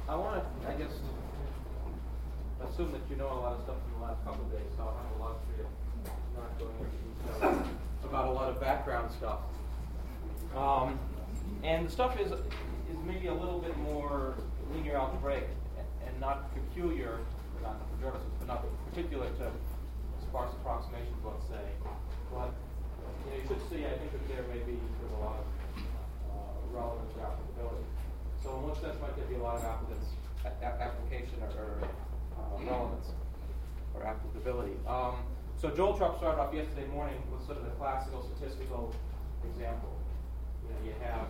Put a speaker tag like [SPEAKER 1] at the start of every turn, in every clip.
[SPEAKER 1] I want to, I guess, assume that you know a lot of stuff from the last couple of days, so I'll have a lot for you. Not going into detail about a lot of background stuff. And the stuff is maybe a little bit more linear algebraic and not peculiar, not pejorative, but not particular to sparse approximations, let's say. But you should see, I think, that there may be sort of a lot of relevance or applicability. So in one sense, might there be a lot of application or relevance or applicability. So Joel Trupp started off yesterday morning with sort of the classical statistical example. You have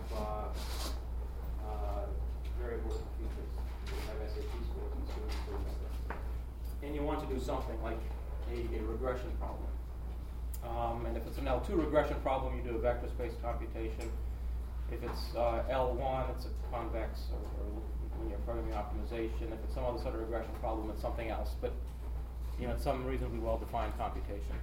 [SPEAKER 1] variables and features. You have SAT scores and student scores. And you want to do something like a regression problem. And if it's an L2 regression problem, you do a vector space computation. If it's L1, it's a convex or linear programming optimization. If it's some other sort of regression problem, it's something else. But it's some reasonably well-defined computation.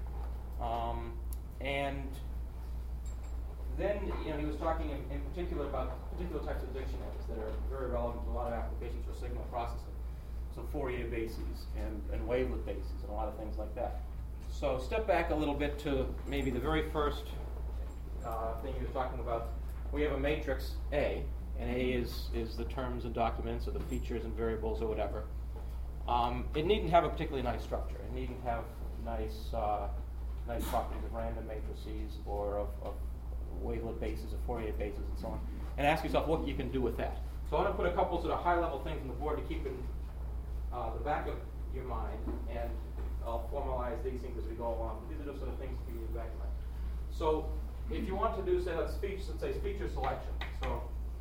[SPEAKER 1] And then he was talking in particular about particular types of dictionaries that are very relevant to a lot of applications for signal processing. So Fourier bases and wavelet bases and a lot of things like that. So step back a little bit to maybe the very first thing he was talking about. We have a matrix A, and A is the terms and documents or the features and variables or whatever. It needn't have a particularly nice structure. It needn't have nice properties of random matrices or of wavelet bases or Fourier bases and so on. And ask yourself what you can do with that. So I'm going to put a couple sort of high-level things on the board to keep in the back of your mind, and I'll formalize these things as we go along. But these are just sort of things to keep in the back of your mind. So if you want to do, say, let's say feature selection. So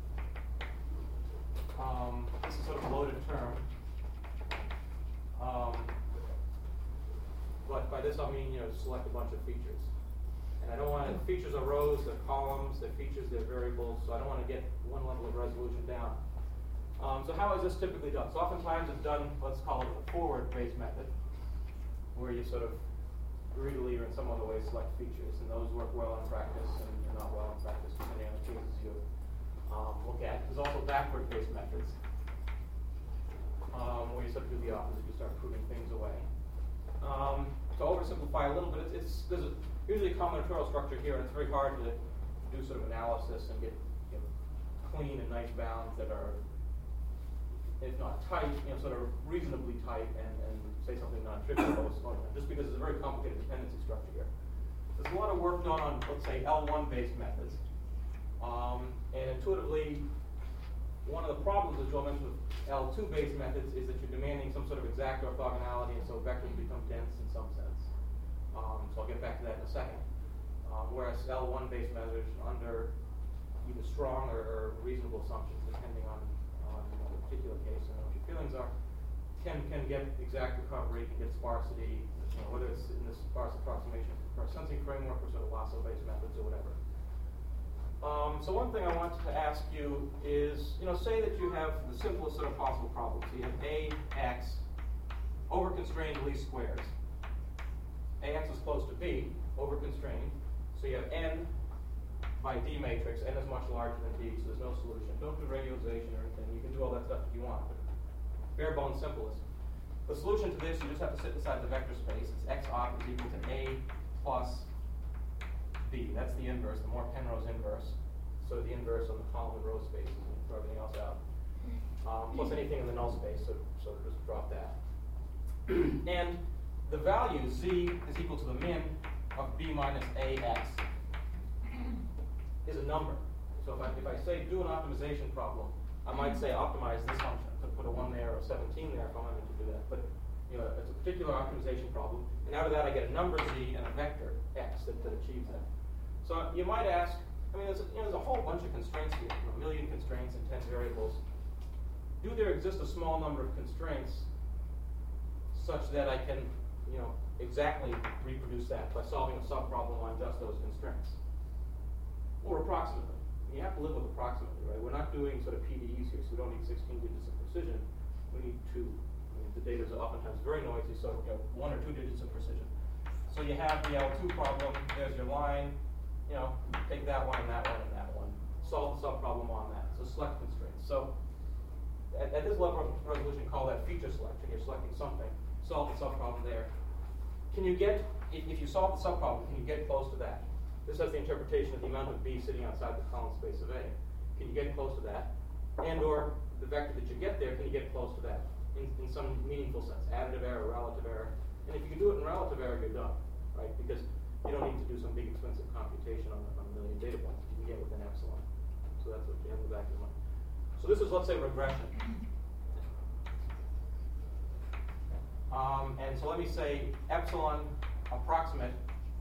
[SPEAKER 1] this is sort of a loaded term. But by this I mean, select a bunch of features. And I don't want to, features are rows, they're columns, they're features, they're variables, so I don't want to get one level of resolution down. So how is this typically done? So oftentimes it's done, let's call it a forward-based method, where you sort of greedily or in some other way select features, and those work well in practice and not well in practice, depending on the cases you look at. There's also backward-based methods, where you sort of do the opposite, you start proving things away. To oversimplify a little bit, there's usually a combinatorial structure here, and it's very hard to do sort of analysis and get clean and nice bounds that are, if not tight, sort of reasonably tight, and say something non-trivial, just because it's a very complicated dependency structure here. There's a lot of work done on, let's say, L1-based methods. And intuitively, one of the problems, as Joel mentioned, with L2-based methods is that you're demanding some sort of exact orthogonality, and so vectors become dense in some sense. So I'll get back to that in a second. Whereas L1-based methods, under either strong or reasonable assumptions, depending on the particular case and what your feelings are, can get exact recovery, can get sparsity, whether it's in this sparse approximation for sensing framework or sort of lasso-based methods or whatever. So one thing I wanted to ask you is, say that you have the simplest sort of possible problem. So you have AX over constrained least squares. AX is close to B, over constrained. So you have N by D matrix. N is much larger than D, so there's no solution. Don't do radialization or anything. You can do all that stuff if you want, but bare bones simplest. The solution to this, you just have to sit inside the vector space. It's X op is equal to A plus B. That's the inverse, the more Penrose inverse. So the inverse on the column and row space, and throw everything else out. Plus anything in the null space, so just drop that. And the value Z is equal to the min of B minus AX is a number. So if I say do an optimization problem, I might say optimize this function. I could put a 1 there or a 17 there if I wanted to do that. But it's a particular optimization problem. And out of that I get a number Z and a vector X that achieves that. So you might ask, there's a whole bunch of constraints here, a million constraints and 10 variables. Do there exist a small number of constraints such that I can, exactly reproduce that by solving a subproblem on just those constraints? Or approximately. You have to live with approximately, right? We're not doing sort of PDEs here, so we don't need 16 digits of precision. We need 2. The data is oftentimes very noisy, so 1 or 2 digits of precision. So you have the L2 problem. There's your line. Take that one and that one and that one. Solve the subproblem on that. So select constraints. So at this level of resolution, call that feature selection. You're selecting something, solve the subproblem there. Can you get, if you solve the subproblem, can you get close to that? This has the interpretation of the amount of B sitting outside the column space of A. Can you get close to that? And or the vector that you get there, can you get close to that in some meaningful sense? Additive error, relative error. And if you can do it in relative error, you're done, right? Because you don't need to do some big expensive computation on a million data points. You can get within epsilon. So that's what you have in the back of your mind. So this is, let's say, regression. And so let me say epsilon approximate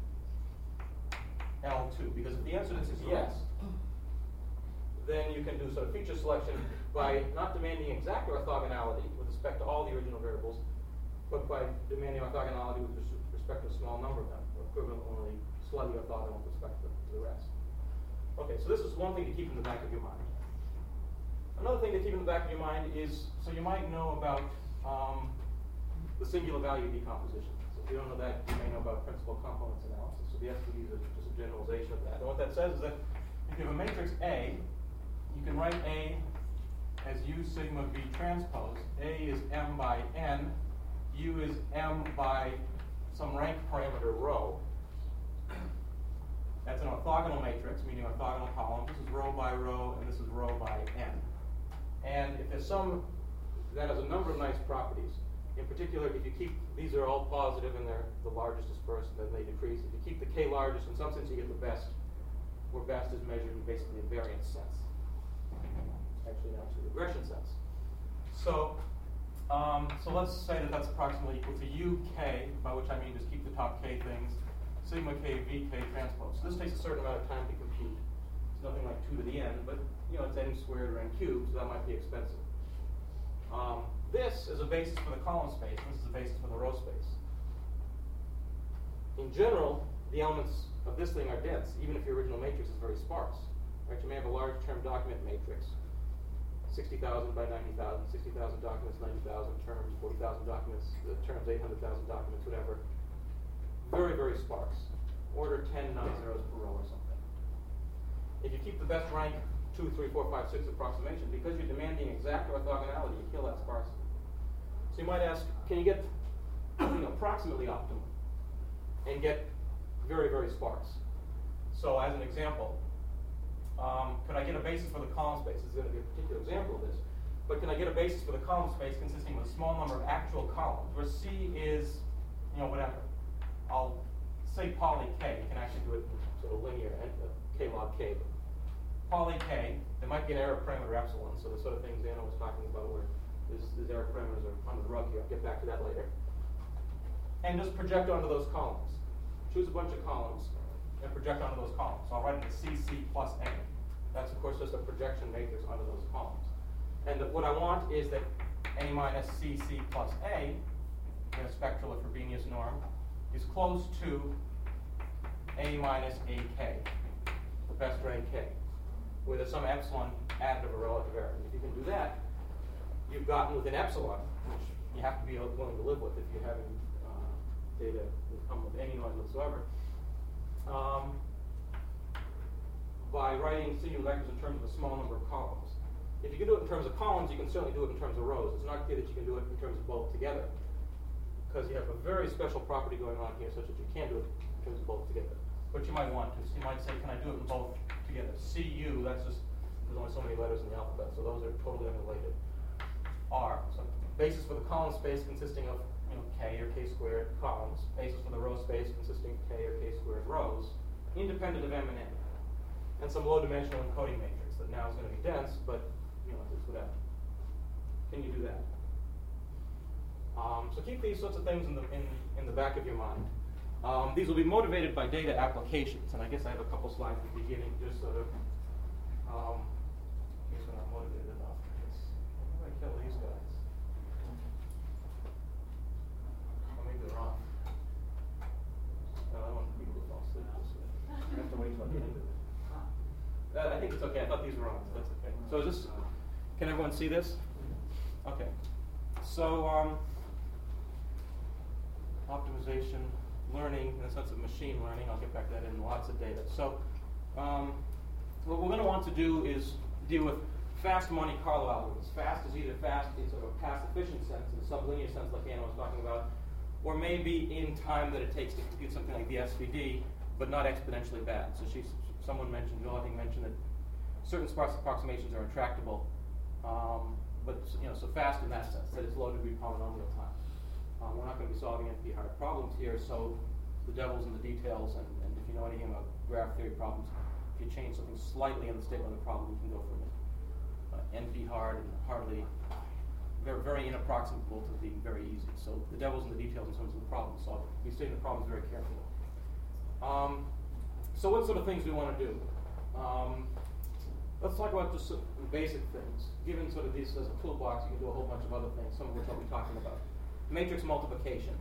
[SPEAKER 1] L2, because if the answer to this is yes, then you can do sort of feature selection by not demanding exact orthogonality with respect to all the original variables, but by demanding orthogonality with respect to a small number of them, or equivalently slightly orthogonal with respect to the rest. Okay, so this is one thing to keep in the back of your mind. Another thing to keep in the back of your mind is, so you might know about the singular value decomposition. So if you don't know that, you may know about principal components analysis. So the SVD is just a generalization of that. And what that says is that if you have a matrix A, you can write A as U sigma V transpose. A is M by N. U is M by some rank parameter rho. That's an orthogonal matrix, meaning orthogonal column. This is row by row, and this is row by N. And if there's some that has a number of nice properties, in particular, if you keep, these are all positive and they're the largest dispersed, then they decrease. If you keep the K largest, in some sense you get the best, where best is measured in basically a variance sense. Actually, now to a regression sense. So, so let's say that that's approximately equal to UK, by which I mean just keep the top K things, sigma K VK transpose. So this takes a certain amount of time to compute. It's nothing like 2 to the n, but you know it's n squared or n cubed, so that might be expensive. This is a basis for the column space, and this is a basis for the row space. In general, the elements of this thing are dense, even if your original matrix is very sparse. Right? You may have a large term document matrix, 60,000 by 90,000, 60,000 documents, 90,000 terms, 40,000 documents, the terms 800,000 documents, whatever. Very, very sparse. Order 10 non-zeros per row or something. If you keep the best rank 2, 3, 4, 5, 6 approximation, because you're demanding exact orthogonality, you kill that sparsity. So you might ask, can you get something approximately optimal and get very, very sparse? So as an example, could I get a basis for the column space? This is going to be a particular example of this. But can I get a basis for the column space consisting of a small number of actual columns, where C is, you know, whatever. I'll say poly K. You can actually do it in sort of linear, K log K. But poly K, there might be an error parameter epsilon, so the sort of things Anna was talking about where these error parameters are on the rug here. I'll get back to that later. And just project onto those columns. Choose a bunch of columns and project onto those columns. So I'll write it as CC plus A. That's, of course, just a projection matrix onto those columns. And what I want is that A minus CC plus A, in a spectral or Frobenius norm, is close to A minus AK, the best rank K, where there's some epsilon additive or relative error. And if you can do that, you've gotten within epsilon, which you have to be willing to live with if you're having data that come with any noise whatsoever. By writing singular vectors in terms of a small number of columns. If you can do it in terms of columns, you can certainly do it in terms of rows. It's not clear that you can do it in terms of both together, because you have a very special property going on here such that you can do it in terms of both together. But you might want to. So you might say, can I do it in both together? CU, that's just, there's only so many letters in the alphabet, so those are totally unrelated. R, so basis for the column space consisting of K or K squared columns, basis for the row space consisting of K or K squared rows, independent of M and N. And some low-dimensional encoding matrix that now is going to be dense, but it's whatever. Can you do that? So keep these sorts of things in the back of your mind. These will be motivated by data applications, and I guess I have a couple slides at the beginning, just sort of, in case we're not motivated enough. How do I kill these guys? Or maybe they're off. No, I don't want people to fall asleep this way. I have to wait till I get into it. I think it's okay. I thought these were on, so that's okay. So is this, can everyone see this? Okay. So optimization, learning, in the sense of machine learning, I'll get back to that in lots of data. So what we're going to want to do is deal with fast Monte Carlo algorithms. Fast is either fast in sort of a path-efficient sense, in a sublinear sense like Anna was talking about, or maybe in time that it takes to compute something like the SVD, but not exponentially bad. So someone mentioned, Bill, I think, mentioned that certain sparse approximations are intractable, but so fast in that sense, that it's low-degree polynomial time. We're not going to be solving NP-hard problems here, so the devil's in the details, and if you know anything about graph theory problems, if you change something slightly in the statement of the problem, you can go from NP-hard and hardly, very, very inapproximable to being very easy. So the devil's in the details in terms of the problem solving. We study the problems very carefully. So what sort of things do we want to do? Let's talk about just some basic things. Given sort of these as a toolbox, you can do a whole bunch of other things, some of which I'll be talking about. Matrix multiplication.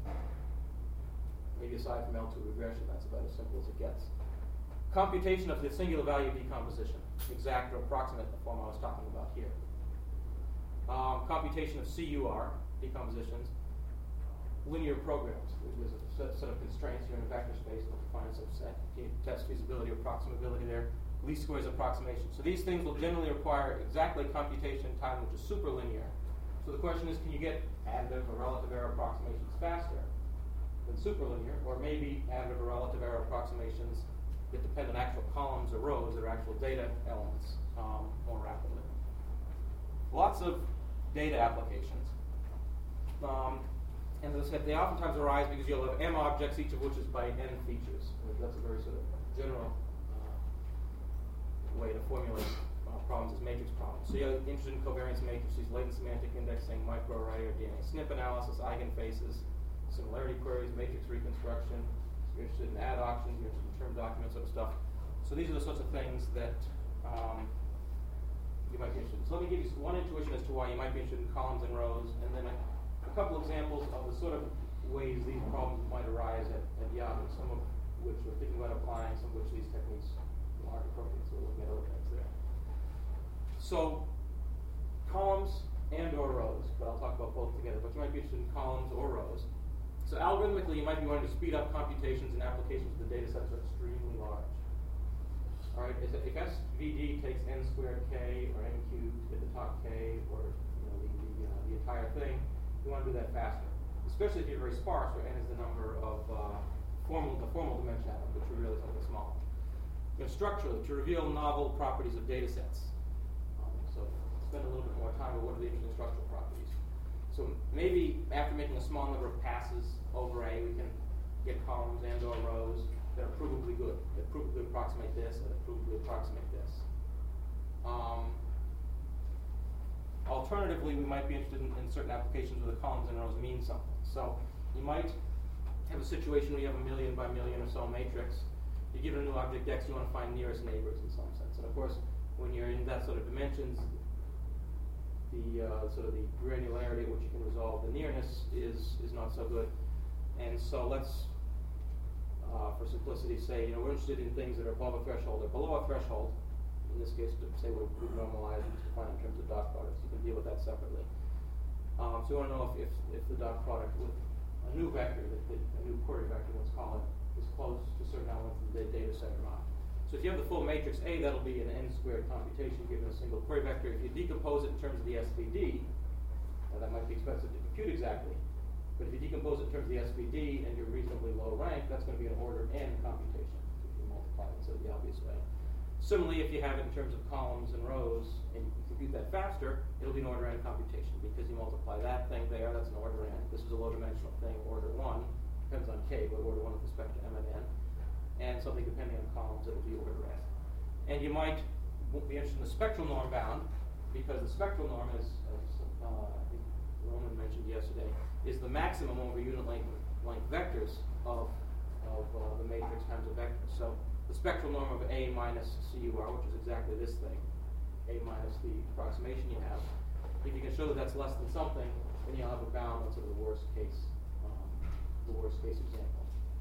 [SPEAKER 1] Maybe aside from L2 regression, that's about as simple as it gets. Computation of the singular value decomposition, exact or approximate, the form I was talking about here. Computation of CUR decompositions, linear programs. There's a set of constraints here in a vector space that define a subset. You can test feasibility or approximability there. Least squares approximation. So these things will generally require exactly computation time which is superlinear. So the question is, can you get additive or relative error approximations faster than superlinear, or maybe additive or relative error approximations that depend on actual columns or rows or actual data elements more rapidly. Lots of data applications. And as I said, they oftentimes arise because you'll have m objects, each of which is by n features. That's a very sort of general way to formulate problems as matrix problems. So you're interested in covariance matrices, latent semantic indexing, microarray or DNA SNP analysis, eigenfaces, similarity queries, matrix reconstruction. You're interested in ad auctions, you're interested in term documents, sort of stuff. So these are the sorts of things that you might be interested in. So let me give you one intuition as to why you might be interested in columns and rows, and then a couple examples of the sort of ways these problems might arise at Yahoo, some of which we're thinking about applying, some of which these techniques aren't appropriate, so we're looking at other things there. So columns and or rows, but I'll talk about both together, but you might be interested in columns or rows. So algorithmically, you might be wanting to speed up computations and applications if the data sets are extremely large. All right, if SVD takes n squared k or n cubed to get the top k, or the entire thing, you want to do that faster, especially if you're very sparse, where n is the number of the formal dimensionality, which reveals something small. Structurally, to reveal novel properties of data sets. So spend a little bit more time on what are the interesting structural properties. So maybe after making a small number of passes over A, we can get columns and or rows that are provably good, that provably approximate this, that provably approximate this. Alternatively, we might be interested in certain applications where the columns and rows mean something. So you might have a situation where you have a million by million or so matrix. You give it a new object X, you want to find nearest neighbors in some sense. And of course, when you're in that sort of dimensions, the sort of the granularity at which you can resolve the nearness is not so good. And so let's, for simplicity, say we're interested in things that are above a threshold or below a threshold. In this case, to say we've normalized and defined in terms of dot products. You can deal with that separately. So you want to know if the dot product with a new vector, a new query vector, let's call it, is close to certain elements of the data set or not. So if you have the full matrix A, that'll be an n squared computation given a single query vector. If you decompose it in terms of the SVD, that might be expensive to compute exactly. But if you decompose it in terms of the SVD and you're reasonably low rank, that's going to be an order n computation if you multiply it instead of the obvious way. Similarly, if you have it in terms of columns and rows and you can compute that faster, it'll be an order n computation because you multiply that thing there, that's an order n. This is a low dimensional thing, order 1. Depends on k, but order 1 with respect to m and n. And something depending on columns, it'll be order n. And you might be interested in the spectral norm bound, because the spectral norm is, as I think Roman mentioned yesterday, is the maximum over unit length vectors of the matrix times a vector. So the spectral norm of A minus CUR, which is exactly this thing, A minus the approximation you have, if you can show that that's less than something, then you'll have a bound on sort of the worst case example.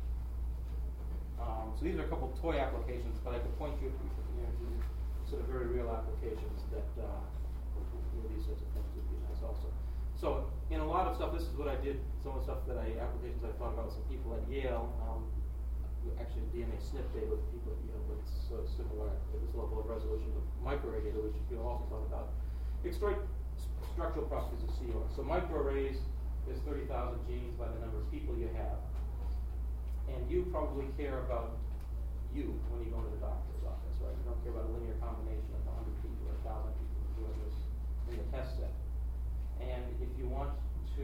[SPEAKER 1] So these are a couple of toy applications, but I could point you to sort of very real applications that these sorts of things would be nice also. So in a lot of stuff, this is what I did, some of the stuff applications I thought about with some people at Yale. actually DNA SNP data with people, with similar at this level of resolution with microarray data, which you'll also talk about. Extract structural properties of CR. So microarrays, there's 30,000 genes by the number of people you have. And you probably care about you when you go to the doctor's office, right? You don't care about a linear combination of 100 people or 1,000 people doing this in the test set. And if you want to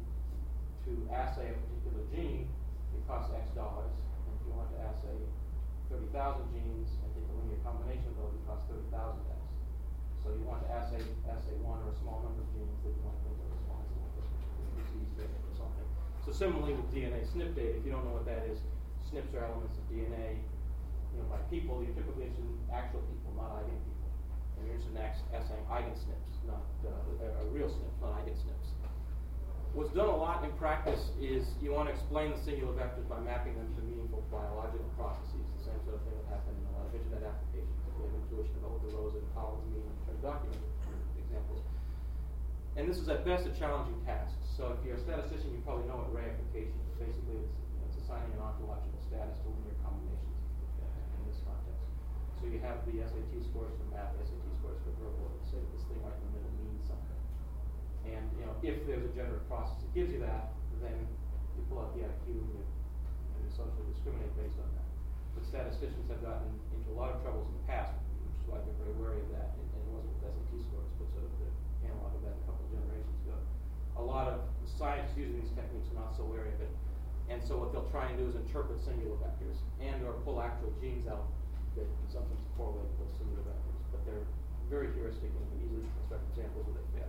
[SPEAKER 1] assay a particular gene, it costs X dollars. And if you want to assay 30,000 genes and take a linear combination of those, it costs 30,000 X. So you want to assay one or a small number of genes that you want to think are responsible for disease data or something. So similarly with DNA SNP data, if you don't know what that is, SNPs are elements of DNA. By people, you're typically interested in actual people, not eigen people. And you're interested in assaying eigen SNPs, not real SNPs, not eigen SNPs. What's done a lot in practice is you want to explain the singular vectors by mapping them to meaningful biological processes. The same sort of thing that happened in a lot of internet applications. If you have intuition about what the rows and columns mean in document examples. And this is at best a challenging task. So if you're a statistician, you probably know what reification is. Basically, it's assigning an ontological status to linear combinations in this context. So you have the SAT scores for math, SAT scores for verbal, and say that this thing right in the middle means something. And if there's a generative process that gives you that, then you pull out the IQ and you socially discriminate based on that. But statisticians have gotten into a lot of troubles in the past, which is why they're very wary of that. And it wasn't with SAT scores, but sort of the analog of that a couple of generations ago. A lot of scientists using these techniques are not so wary of it. And so what they'll try and do is interpret singular vectors and or pull actual genes out that sometimes correlate with singular vectors. But they're very heuristic and easily construct examples where they fail.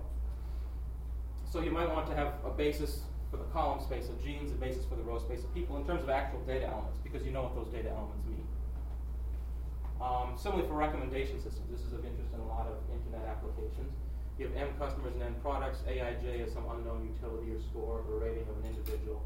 [SPEAKER 1] So you might want to have a basis for the column space of genes, a basis for the row space of people in terms of actual data elements, because you know what those data elements mean. Similarly for recommendation systems, this is of interest in a lot of internet applications. You have M customers and N products. AIJ is some unknown utility or score or rating of an individual.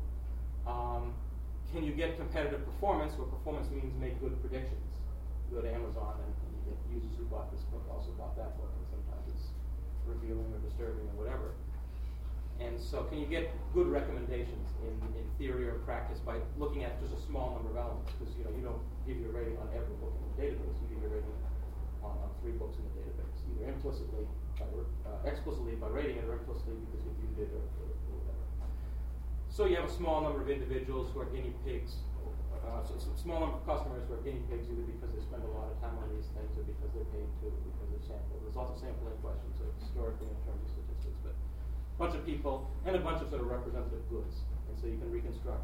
[SPEAKER 1] Can you get competitive performance where performance means make good predictions? You go to Amazon and you get users who bought this book also bought that book, and sometimes it's revealing or disturbing or whatever. And so can you get good recommendations in theory or practice by looking at just a small number of elements? Because you don't give your rating on every book in the database. You give your rating on 3 books in the database, either explicitly by rating it or implicitly because you viewed it or whatever. So you have a small number of individuals who are guinea pigs, so a small number of customers who are guinea pigs either because they spend a lot of time on these things or because they're paid to, because they're sampled. There's lots of sampling questions historically in terms of statistics, but bunch of people, and a bunch of sort of representative goods. And so you can reconstruct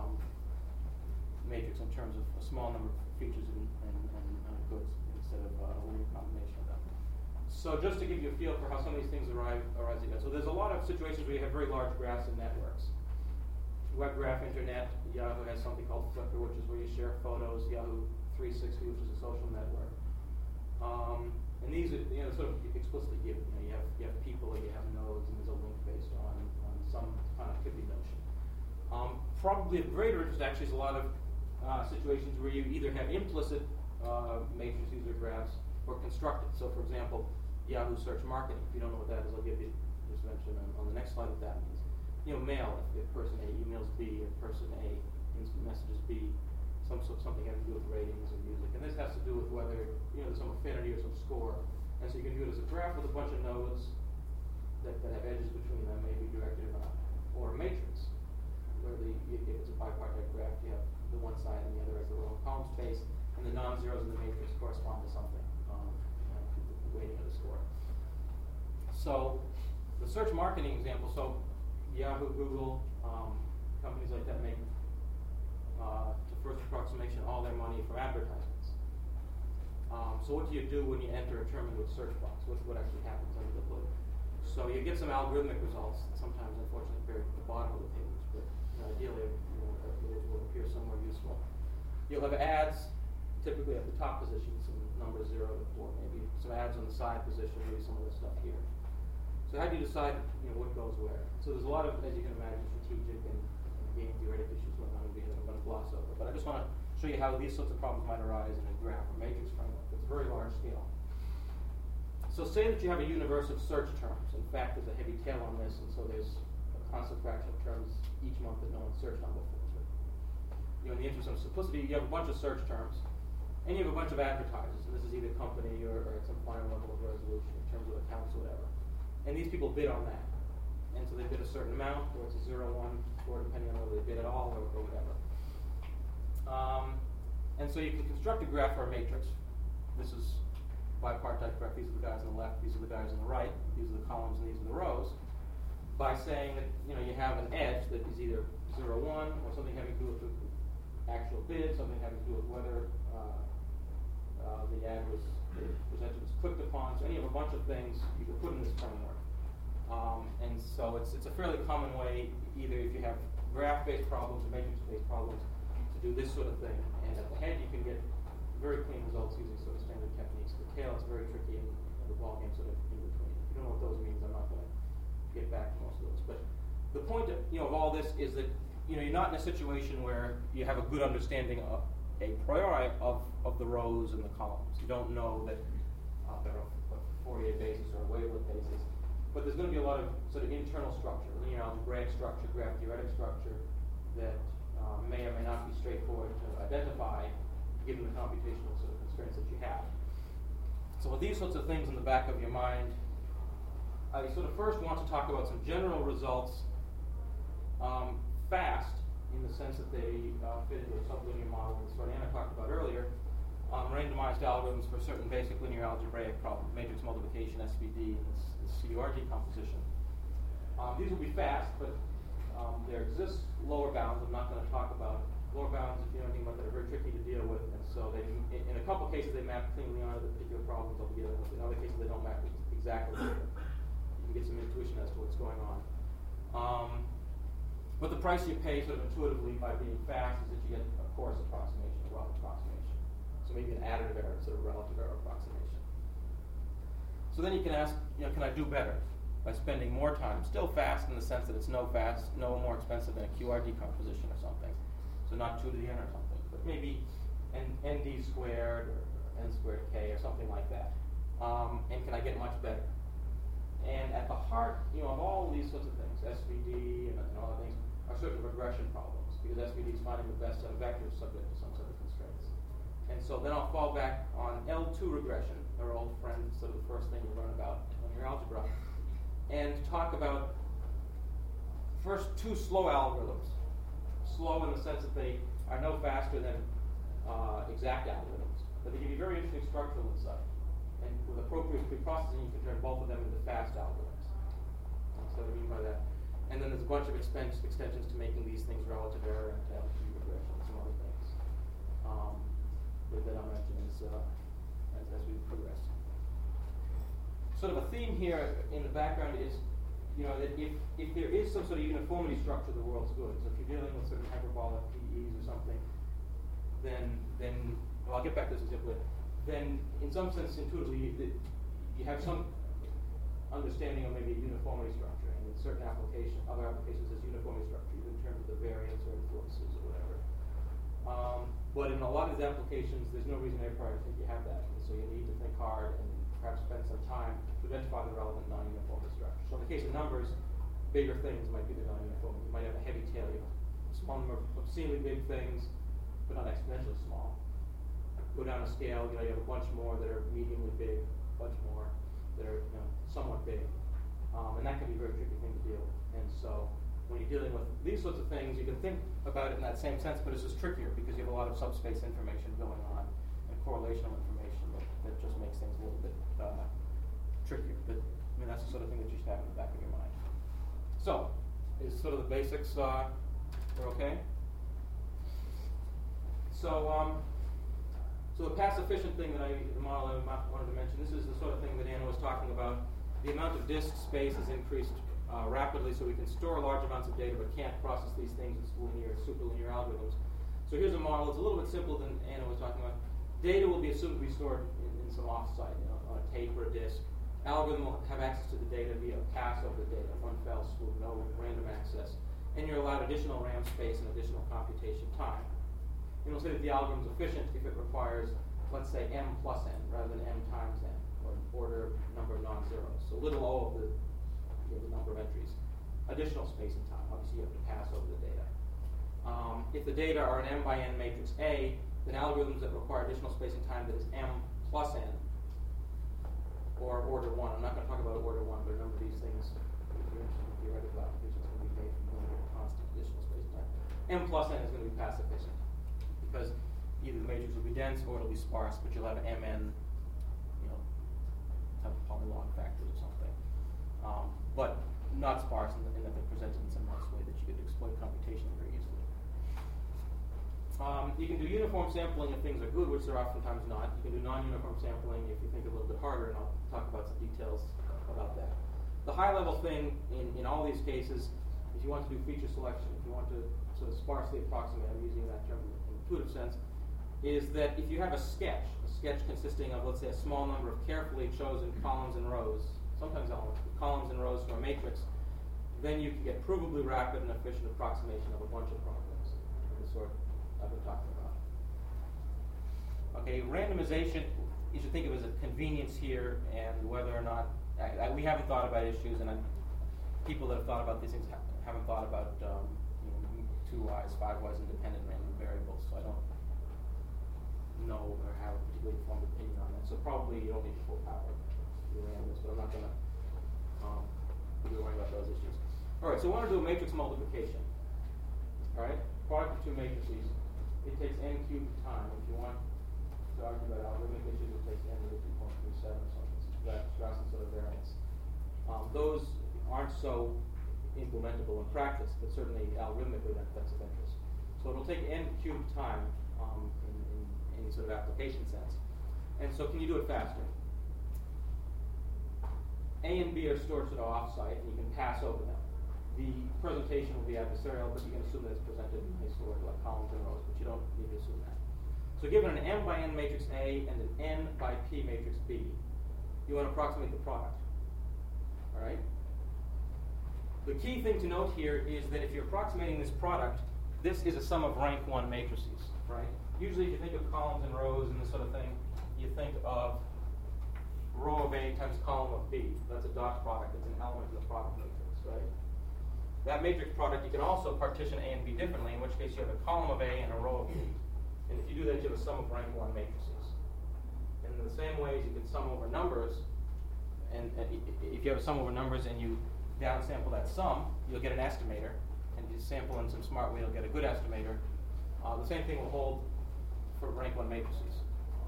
[SPEAKER 1] matrix in terms of a small number of features and goods instead of a linear combination of them. So just to give you a feel for how some of these things arise again. So there's a lot of situations where you have very large graphs and networks. Web graph, internet, Yahoo has something called Flickr, which is where you share photos, Yahoo 360, which is a social network. And these are sort of explicitly given. You have people, you have nodes, and there's a link based on some connectivity notion. Probably of greater interest actually is a lot of situations where you either have implicit matrices or graphs or constructed. So for example, Yahoo search marketing. If you don't know what that is, I'll give you just mention on the next slide what that means. Mail, if person A emails B, if person A instant messages B, something having to do with ratings or music. And this has to do with whether there's some affinity or some score. And so you can view it as a graph with a bunch of nodes that have edges between them, maybe directed or not. Or a matrix, where if it's a bipartite graph, you have the one side and the other as the row and column space, and the non-zeros in the matrix correspond to something, the weighting of the score. So the search marketing example, so Yahoo, Google, companies like that make to first approximation all their money from advertisements. So what do you do when you enter a term into a search box? What actually happens under the hood? So you get some algorithmic results, sometimes unfortunately buried at the bottom of the page, but ideally it will appear somewhere useful. You'll have ads, typically at the top position, some numbers 0 to 4, maybe some ads on the side position, maybe some of the stuff here. So how do you decide what goes where? So there's a lot of, as you can imagine, strategic and game theoretic issues going on that I'm going to gloss over. But I just want to show you how these sorts of problems might arise in a graph or matrix framework. It's very large scale. So say that you have a universe of search terms. In fact, there's a heavy tail on this, and so there's a constant fraction of terms each month that no one searched on before. in the interest of simplicity, you have a bunch of search terms, and you have a bunch of advertisers. And this is either company or at some final level of resolution in terms of accounts or whatever. And these people bid on that. And so they bid a certain amount, or it's a 0, 1, or depending on whether they bid at all or whatever. And so you can construct a graph or a matrix. This is bipartite graph. These are the guys on the left, these are the guys on the right, these are the columns and these are the rows. By saying that you have an edge that is either 0, 1, or something having to do with the actual bid, something having to do with whether the ad was presented, was clicked upon. So any of a bunch of things you could put in this framework. And so it's a fairly common way, either if you have graph-based problems or matrix-based problems, to do this sort of thing. And at the head, you can get very clean results using sort of standard techniques. The tail is very tricky, and the ballgame sort of in between. If you don't know what those means, I'm not going to get back to most of those. But the point of all this is that you're not in a situation where you have a good understanding of a priori of the rows and the columns. You don't know that they're a Fourier basis or a wavelet basis. But there's going to be a lot of sort of internal structure, linear algebraic structure, graph theoretic structure that may or may not be straightforward to identify given the computational sort of constraints that you have. So with these sorts of things in the back of your mind, I sort of first want to talk about some general results fast, in the sense that they fit into a sublinear model that sort of Anna talked about earlier, randomized algorithms for certain basic linear algebraic problems, matrix multiplication, SVD, and this CUR decomposition. These will be fast, but there exists lower bounds. I'm not going to talk about lower bounds, if you know anything about that, are very tricky to deal with, and so they, in a couple cases they map cleanly onto the particular problems I'll be dealing with. In other cases they don't map exactly. You can get some intuition as to what's going on. But the price you pay sort of intuitively by being fast is that you get a coarse approximation, a rough approximation. So maybe an additive error instead of a relative error approximation. So then you can ask, can I do better by spending more time? Still fast in the sense that it's no more expensive than a QR decomposition or something. So not 2 to the n or something, but maybe nd squared or n squared k or something like that. And can I get much better? And at the heart, of all these sorts of things, SVD and all the things, are certain regression problems, because SVD is finding the best set of vectors subject to some set of constraints. And so then I'll fall back on L2 regression, our old friend, sort of the first thing you learn about in your algebra, and talk about first 2 slow algorithms. Slow in the sense that they are no faster than exact algorithms, but they give you very interesting structural insight. And with appropriate preprocessing, you can turn both of them into fast algorithms. That's what I mean by that. And then there's a bunch of extensions to making these things relative error and L2 regression and some other things that I'll mention as we progress. Sort of a theme here in the background is, that if there is some sort of uniformity structure, the world's good. So if you're dealing with certain hyperbolic PEs or something, then well, I'll get back to this example later. Then in some sense, intuitively, you have some understanding of maybe a uniformity structure, and in certain other applications, there's uniformity structure, either in terms of the variance or influences or whatever. But in a lot of these applications, there's no reason a priori to think you have that, and so you need to think hard and perhaps spend some time to identify the relevant non-uniformity structure. So in the case of numbers, bigger things might be the non-uniformity. You might have a heavy tail, you have a small number of obscenely big things, but not exponentially small. Go down a scale, you have a bunch more that are mediumly big, a bunch more that are somewhat big. And that can be a very tricky thing to deal with. And so when you're dealing with these sorts of things, you can think about it in that same sense, but it's just trickier because you have a lot of subspace information going on and correlational information that just makes things a little bit trickier. But that's the sort of thing that you should have in the back of your mind. So, is sort of the basics we're okay? So the path sufficient thing the model I wanted to mention, this is the sort of thing that Anna was talking about. The amount of disk space has increased rapidly, so we can store large amounts of data, but can't process these things with superlinear algorithms. So here's a model. It's a little bit simpler than Anna was talking about. Data will be assumed to be stored in some offsite, on a tape or a disk. Algorithm will have access to the data via a pass over the data, one fell swoop, no random access. And you're allowed additional RAM space and additional computation time. And we'll say that the algorithm is efficient if it requires, let's say, m plus n rather than m times n, or an order number of non-zeros. So little o of the number of entries. Additional space and time. Obviously, you have to pass over the data. If the data are an m by n matrix A, then algorithms that require additional space and time that is m plus n, or order 1. I'm not going to talk about order 1, but remember these things, if you're interested in theoretical applications, going to be made from linear constant additional space and time. M plus n is going to be path efficient, because either the matrix will be dense or it'll be sparse, but you'll have mn, type of polylog factors or something. But not sparse in that they're presented in some nice way that you could exploit computation very easily. You can do uniform sampling if things are good, which they're oftentimes not. You can do non-uniform sampling if you think a little bit harder, and I'll talk about some details about that. The high-level thing in all these cases is you want to do feature selection. If you want to sort of sparsely approximate, I'm using that term in an intuitive sense, is that if you have a sketch consisting of, let's say, a small number of carefully chosen columns and rows, sometimes elements, but columns and rows from a matrix, then you can get provably rapid and efficient approximation of a bunch of problems of the sort I've been talking about. Okay, randomization, you should think of it as a convenience here, and whether or not, we haven't thought about issues, and people that have thought about these things haven't thought about 2-wise, 5-wise independent random variables, so I don't know or have a particularly informed opinion on that. So probably you don't need full power to do randomness, but I'm not going to be worrying about those issues. All right, so I want to do a matrix multiplication. All right, product of two matrices. It takes n cubed time. If you want to argue about algorithmic issues, it takes n to the 2.37 or something. That's Gaussian sort of variance. Those aren't so implementable in practice, but certainly algorithmically that's of interest. So it'll take n cubed time in any sort of application sense. And so can you do it faster? A and B are stored sort of off-site, and you can pass over them. The presentation will be adversarial, but you can assume that it's presented in nice order, like columns and rows, but you don't need to assume that. So given an m by n matrix A and an n by p matrix B, you want to approximate the product. All right? The key thing to note here is that if you're approximating this product, this is a sum of rank 1 matrices, right? Usually if you think of columns and rows and this sort of thing, you think of row of A times column of B. That's a dot product. It's an element in the product matrix, right? That matrix product, you can also partition A and B differently, in which case you have a column of A and a row of B. And if you do that, you have a sum of rank 1 matrices. And in the same ways, you can sum over numbers. And if you have a sum over numbers and you downsample that sum, you'll get an estimator. And if you sample in some smart way, you'll get a good estimator. The same thing will hold for rank 1 matrices.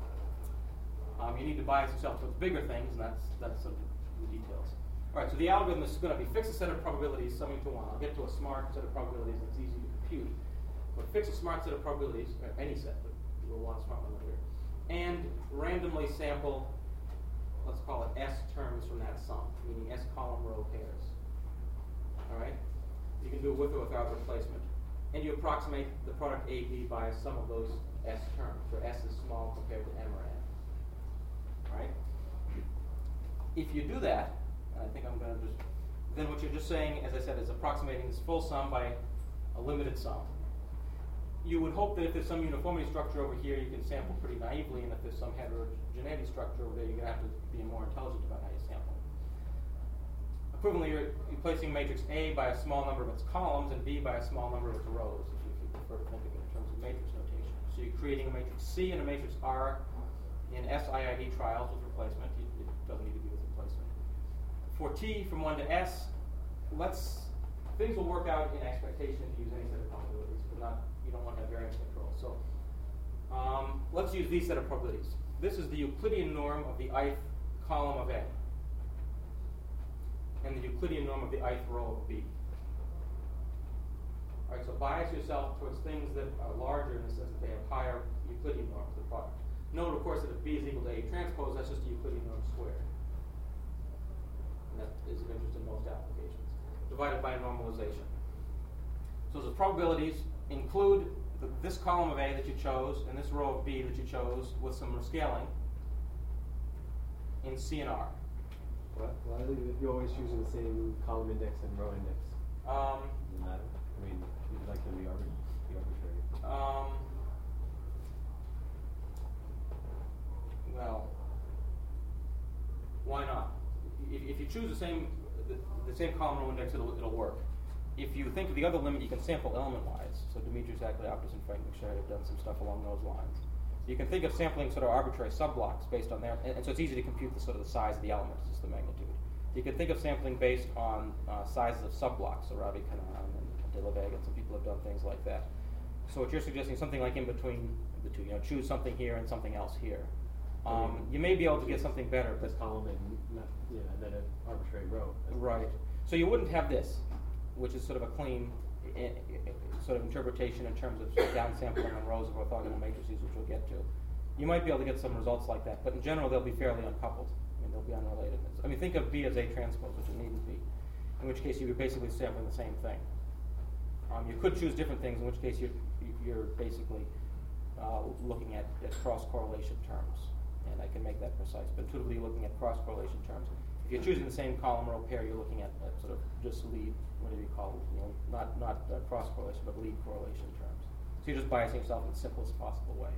[SPEAKER 1] You need to bias yourself towards bigger things, and that's some of the details. All right, so the algorithm is going to be fix a set of probabilities summing to 1. I'll get to a smart set of probabilities that's easy to compute. But fix a smart set of probabilities, or any set, but we'll want a smart one later, and randomly sample, let's call it S terms from that sum, meaning S column row pairs. All right? You can do it with or without replacement. And you approximate the product AB by a sum of those S terms, where S is small compared to M or N. All right? If you do that, I think I'm going to just, then what you're just saying, as I said, is approximating this full sum by a limited sum. You would hope that if there's some uniformity structure over here, you can sample pretty naively, and if there's some heterogeneity structure over there, you're going to have to be more intelligent about how you sample. Equivalently, you're replacing matrix A by a small number of its columns and B by a small number of its rows, if you prefer to think of it in terms of matrix notation. So you're creating a matrix C and a matrix R in SIID trials with replacement. It doesn't need to be with replacement. For T from 1 to S, things will work out in expectation if you use any set of probabilities, but you don't want to have variance control. So let's use these set of probabilities. This is the Euclidean norm of the ith column of A, and the Euclidean norm of the ith row of B. All right, so bias yourself towards things that are larger in the sense that they have higher Euclidean norms of the product. Note, of course, that if B is equal to A transpose, that's just a Euclidean norm squared. And that is of interest in most applications. Divided by normalization. So the probabilities include this column of A that you chose and this row of B that you chose with some scaling in C and R.
[SPEAKER 2] Why are you always choosing the same column index and row index? Doesn't matter. I mean, you'd like them to be arbitrary.
[SPEAKER 1] Well, why not? If you choose the same column row index, it'll work. if you think of the other limit, you can sample element-wise. So Dimitrius, Aklaiopoulos, and Frank McSherry have done some stuff along those lines. You can think of sampling sort of arbitrary subblocks based on their, and so it's easy to compute the sort of the size of the element, it's just the magnitude. You can think of sampling based on sizes of subblocks. So Ravi Kannan and De La Vega and some people have done things like that. So what you're suggesting is something like in between the two. Choose something here and something else here. You may be able to get something better, but
[SPEAKER 2] this column and not, then an arbitrary row.
[SPEAKER 1] Right. So you wouldn't have this, which is sort of a clean sort of interpretation in terms of downsampling on rows of orthogonal matrices, which we'll get to. You might be able to get some results like that, but in general they'll be fairly uncoupled. I mean, they'll be unrelated. I mean, think of B as A transpose, which it needn't be, in which case you're basically sampling the same thing. You could choose different things, in which case you're basically looking at cross-correlation terms, and I can make that precise. But intuitively looking at cross-correlation terms. If you're choosing the same column row pair, you're looking at sort of just lead, whatever you call it, not cross-correlation, but lead correlation terms. So you're just biasing yourself in the simplest possible way.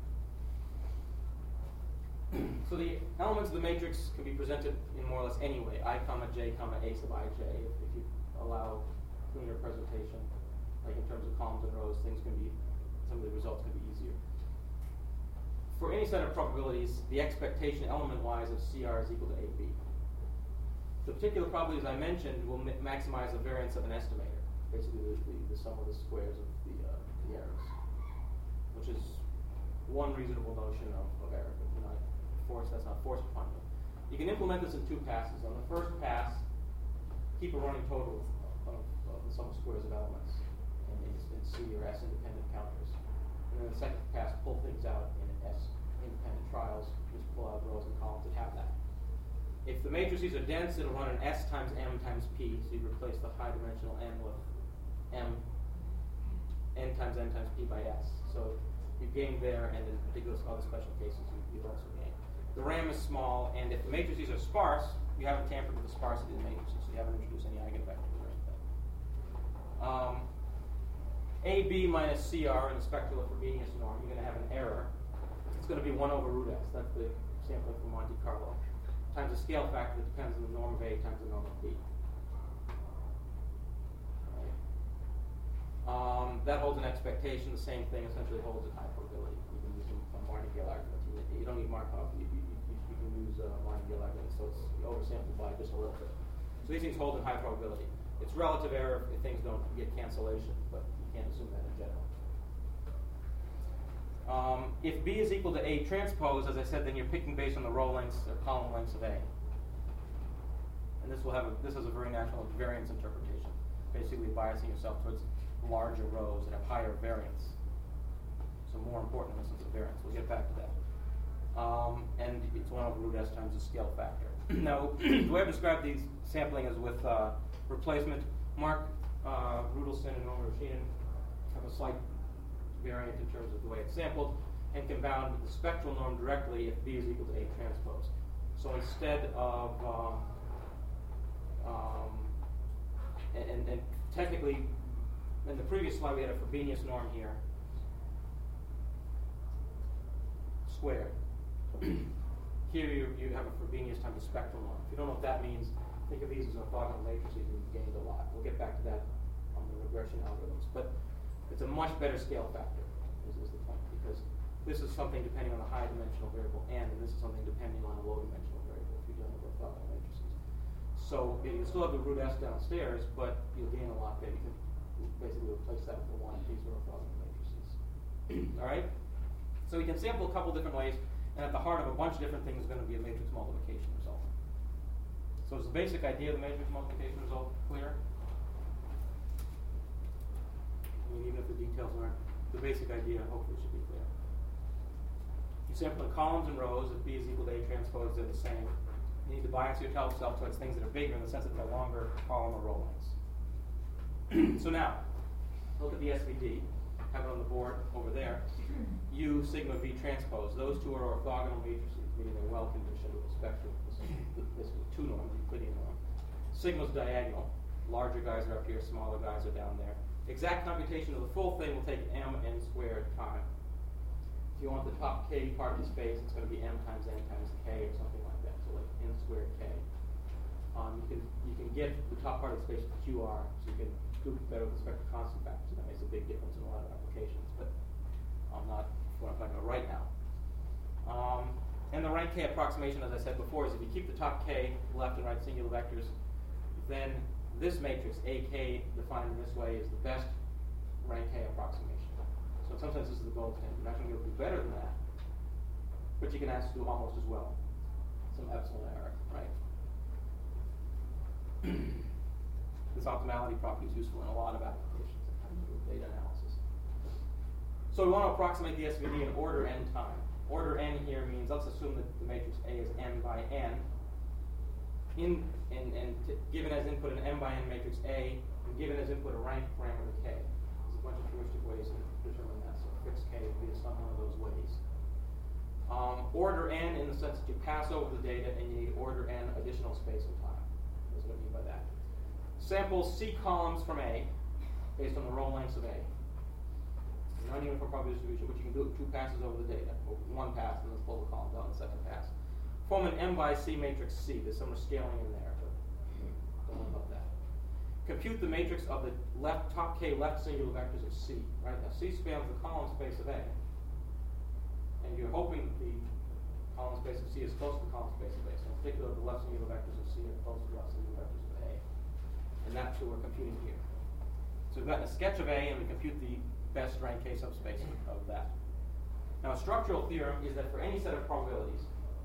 [SPEAKER 1] So the elements of the matrix can be presented in more or less any way, I, j, a sub ij. If you allow cleaner presentation, like in terms of columns and rows, some of the results can be easier. For any set of probabilities, the expectation element-wise of CR is equal to AB. The particular probabilities I mentioned will maximize the variance of an estimator, basically the sum of the squares of the errors, which is one reasonable notion of error, but that's not forced upon you. You can implement this in two passes. On the first pass, keep a running total of the sum of squares of elements in C or S independent counters. And then the second pass, pull things out in S independent trials, just pull out rows and columns that have that. If the matrices are dense, it'll run an S times M times P, so you replace the high dimensional M with M, N times P by S. So you've gained there, and in particular other special cases, you've also gained. The RAM is small, and if the matrices are sparse, you haven't tampered with the sparsity of the matrices, so you haven't introduced any eigenvectors or anything. AB minus CR in the spectral Frobenius norm, you're going to have an error. It's going to be 1 over root S. That's the sampling from Monte Carlo. Times the scale factor that depends on the norm of A times the norm of B. Right. That holds an expectation. The same thing essentially holds a high probability. You can use a Martingale argument. You don't need Markov. You can use Martingale argument. So it's oversampled by just a little bit. So these things hold in high probability. It's relative error if things don't get cancellation, but you can't assume that in general. If B is equal to A transpose, as I said, then you're picking based on the row lengths or column lengths of A. And this has a very natural variance interpretation, basically biasing yourself towards larger rows that have higher variance. So more important in the sense of variance. We'll get back to that. And it's 1 over root S times the scale factor. Now, the way I've described these sampling is with replacement. Mark Rudelson and Norman Rasheen have a slight variant in terms of the way it's sampled, and can bound the spectral norm directly if B is equal to A transpose. So instead of, and technically, in the previous slide we had a Frobenius norm here, squared. Here you have a Frobenius times a spectral norm. If you don't know what that means, think of these as orthogonal matrices and you've gained a lot. We'll get back to that on the regression algorithms. But it's a much better scale factor, is the point, because this is something depending on the high dimensional variable n, and this is something depending on a low dimensional variable if you're dealing with orthogonal matrices. So you still have the root S downstairs, but you'll gain a lot there. You can basically replace that with the 1 if these are orthogonal matrices. All right? So we can sample a couple different ways, and at the heart of a bunch of different things is going to be a matrix multiplication result. So is the basic idea of the matrix multiplication result clear? I mean, even if the details aren't, the basic idea hopefully should be clear. You sample in columns and rows. If B is equal to A transpose, they're the same. You need to bias yourself towards things that are bigger in the sense that they're longer column or row lengths. So now, look at the SVD. Have it on the board over there. U sigma V transpose. Those two are orthogonal matrices, meaning they're well conditioned with the spectrum. This was 2 norms, Euclidean norm. Sigma's diagonal. Larger guys are up here, smaller guys are down there. Exact computation of the full thing will take m n squared time. If you want the top k part of the space, it's going to be m times n times k or something like that, so like n squared k. You can get the top part of the space with QR, so you can do better with respect to constant factors. That makes a big difference in a lot of applications, but not what I'm talking about right now. And the rank K approximation, as I said before, is if you keep the top K left and right singular vectors, then this matrix, AK, defined in this way, is the best rank K approximation. So in some sense, this is the gold standard. You're not going to be able to do better than that, but you can ask to do almost as well. Some epsilon error, right? This optimality property is useful in a lot of applications that have to do with data analysis. So we want to approximate the SVD in order n time. Order n here means, let's assume that the matrix A is m by n. Given as input an m by n matrix A, and given as input a rank parameter k. There's a bunch of heuristic ways to determine that, so fixed k would be some one of those ways. Order n in the sense that you pass over the data and you need order n additional space and time. That's what I mean by that. Sample C columns from A based on the row lengths of A. Non-uniform probability distribution, which you can do with 2 passes over the data, or 1 pass and then pull the columns out in the second pass. Form an M by C matrix C. There's some scaling in there, but don't worry about that. Compute the matrix of the top K left singular vectors of C. Right now, C spans the column space of A, and you're hoping that the column space of C is close to the column space of A. So in particular, the left singular vectors of C are close to the left singular vectors of A, and that's what we're computing here. So we've gotten a sketch of A, and we compute the best rank K subspace of that. Now, a structural theorem is that for any set of probabilities,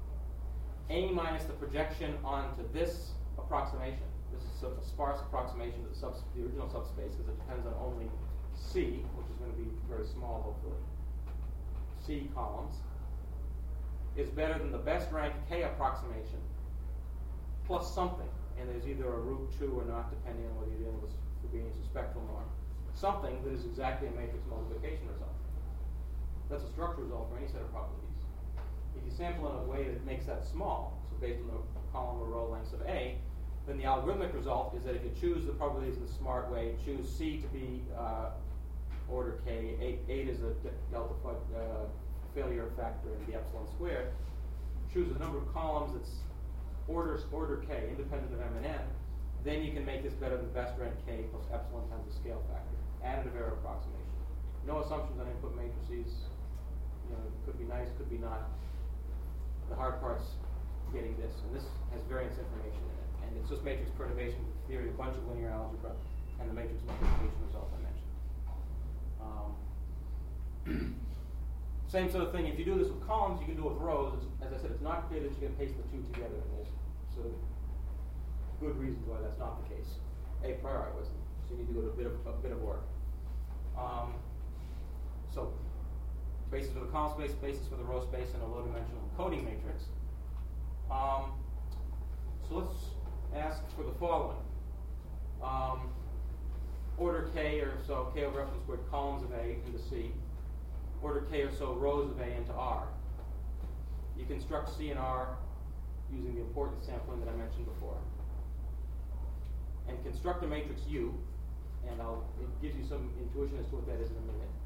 [SPEAKER 1] A minus the projection onto this approximation, this is sort of a sparse approximation of the original subspace because it depends on only C, which is going to be very small, hopefully, C columns, is better than the best rank K approximation plus something. And there's either a root 2 or not, depending on whether you're dealing with Frobenius or spectral norm. Something that is exactly a matrix multiplication result. That's a structure result for any set of probabilities. If you sample in a way that makes that small, so based on the column or row lengths of A, then the algorithmic result is that if you choose the probabilities in the smart way, choose C to be order K, 8 is a delta failure factor in the epsilon squared, choose a number of columns that's order K, independent of M and N, then you can make this better than best rank K plus epsilon times the scale factor. Additive error approximation. No assumptions on input matrices. Could be nice, could be not. The hard part's getting this, and this has variance information in it. And it's just matrix perturbation theory, a bunch of linear algebra, and the matrix multiplication result I mentioned. Same sort of thing. If you do this with columns, you can do it with rows. As I said, it's not clear that you can paste the two together, and there's sort of good reasons why that's not the case. A priori wasn't. So you need to go to a bit of work. So basis for the column space, basis for the row space, and a low-dimensional encoding matrix. So let's ask for the following. Order K or so, K over epsilon squared columns of A into C. Order K or so rows of A into R. You construct C and R using the importance sampling that I mentioned before. And construct a matrix U, and it gives you some intuition as to what that is in a minute.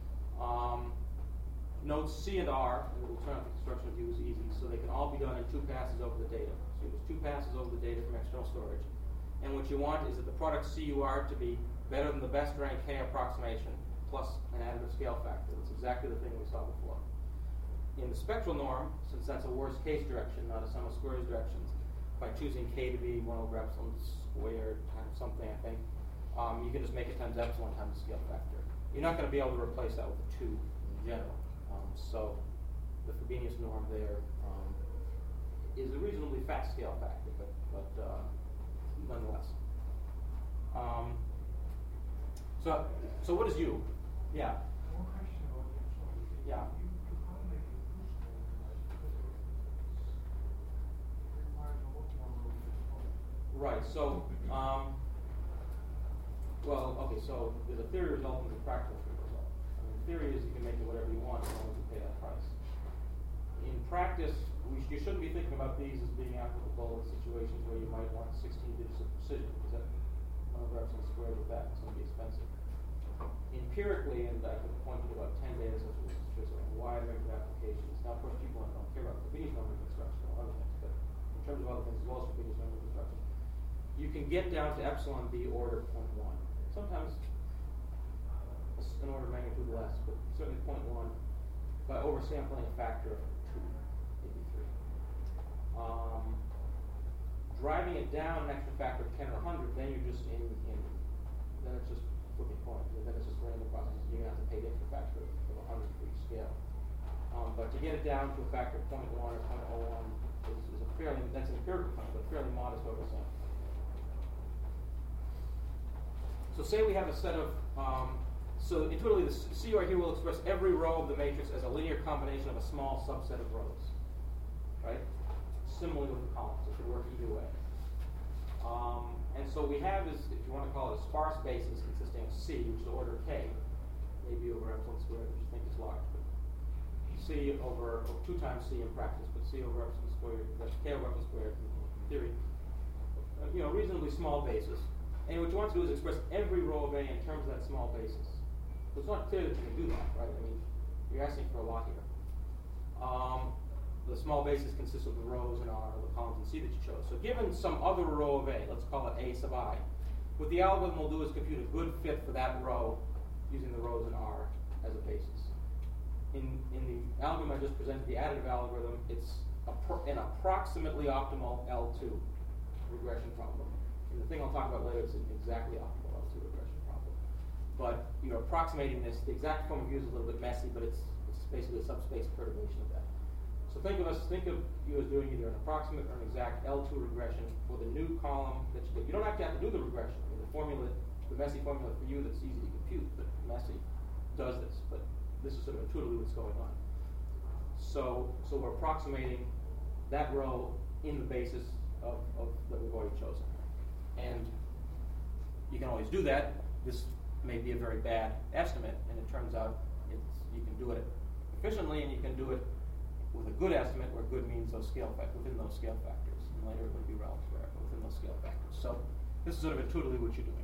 [SPEAKER 1] Notes C and R, and it will turn out the construction of U is easy, so they can all be done in 2 passes over the data. So there's 2 passes over the data from external storage. And what you want is that the product CUR to be better than the best rank K approximation plus an additive scale factor. That's exactly the thing we saw before. In the spectral norm, since that's a worst case direction, not a sum of squares directions, by choosing K to be 1 over epsilon squared times something, I think, you can just make it times epsilon times the scale factor. You're not going to be able to replace that with a 2 in general. So the Frobenius norm there is a reasonably fast scale factor, but nonetheless. So what is U? Yeah.
[SPEAKER 3] One question about the epsilon.
[SPEAKER 1] Yeah.
[SPEAKER 3] You can't make it too small, because it requires a lot more room to small.
[SPEAKER 1] Right. So, so there's a theory result and a practical result. I mean, the theory is you can make it whatever you want as long as you pay that price. In practice, you shouldn't be thinking about these as being applicable in situations where you might want 16 digits of precision, because that 1 over epsilon squared with that is going to be expensive. Empirically, and I could point to about 10 data sets which shows a wide range of applications. Now, of course, people don't care about Frobenius number construction or other things, but in terms of other things as well as Frobenius number construction, you can get down to epsilon b order 0.1. Sometimes an order of magnitude less, but certainly 0.1 by oversampling a factor of 2, maybe 3. Driving it down an extra factor of 10 or 100, then you're just then it's just flipping coins, and then it's just random process. You're going to have to pay the extra factor of 100 for each scale. But to get it down to a factor of 0.1 or 0.01 is a fairly, that's an empirical point, but fairly modest oversample. So say we have a set of, so intuitively the CUR here will express every row of the matrix as a linear combination of a small subset of rows, right? Similarly with the columns, it could work either way. And so we have is, if you want to call it a sparse basis consisting of C, which is order K, maybe over epsilon squared, which you think is large, but C over 2 times C in practice, but C over epsilon squared, that's K over epsilon squared in theory. Reasonably small basis. And what you want to do is express every row of A in terms of that small basis. So it's not clear that you can do that, right? I mean, you're asking for a lot here. The small basis consists of the rows in R, the columns in C that you chose. So given some other row of A, let's call it A sub I, what the algorithm will do is compute a good fit for that row using the rows in R as a basis. In the algorithm I just presented, the additive algorithm, it's an approximately optimal L2 regression problem. And the thing I'll talk about later is an exactly optimal L2 regression problem. But you're approximating this. The exact form of view is a little bit messy, but it's basically a subspace perturbation of that. So think of you as doing either an approximate or an exact L2 regression for the new column that you get. You don't actually have to do the regression. I mean, the messy formula for you that's easy to compute, but messy, does this. But this is sort of intuitively what's going on. So we're approximating that row in the basis of that we've already chosen. And you can always do that. This may be a very bad estimate, and it turns out you can do it efficiently, and you can do it with a good estimate, where good means those within those scale factors. And later it would be relative error, but within those scale factors. So this is sort of intuitively what you're doing.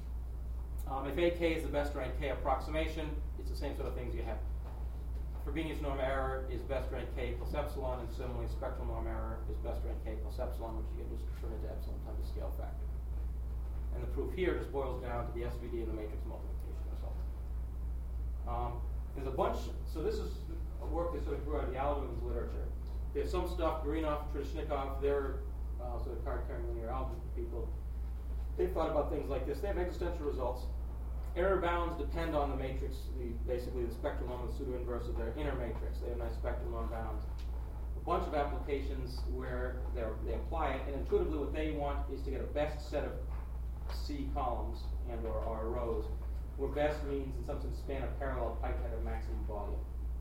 [SPEAKER 1] If AK is the best rank K approximation, it's the same sort of things you have. Frobenius norm error is best rank K plus epsilon, and similarly spectral norm error is best rank K plus epsilon, which you can just turn into epsilon times the scale factor. And the proof here just boils down to the SVD and the matrix multiplication result. There's a bunch, so this is a work that sort of grew out of the algorithms literature. There's some stuff, Greenhoff, Trishnikov, they're sort of card-carrying linear algebra people. They've thought about things like this. They have existential results. Error bounds depend on the matrix, basically the spectral norm, the pseudo-inverse of their inner matrix. They have nice spectral norm bounds. A bunch of applications where they apply it, and intuitively what they want is to get a best set of C columns and or R rows, where best means in some sense span a parallel pipette of maximum volume.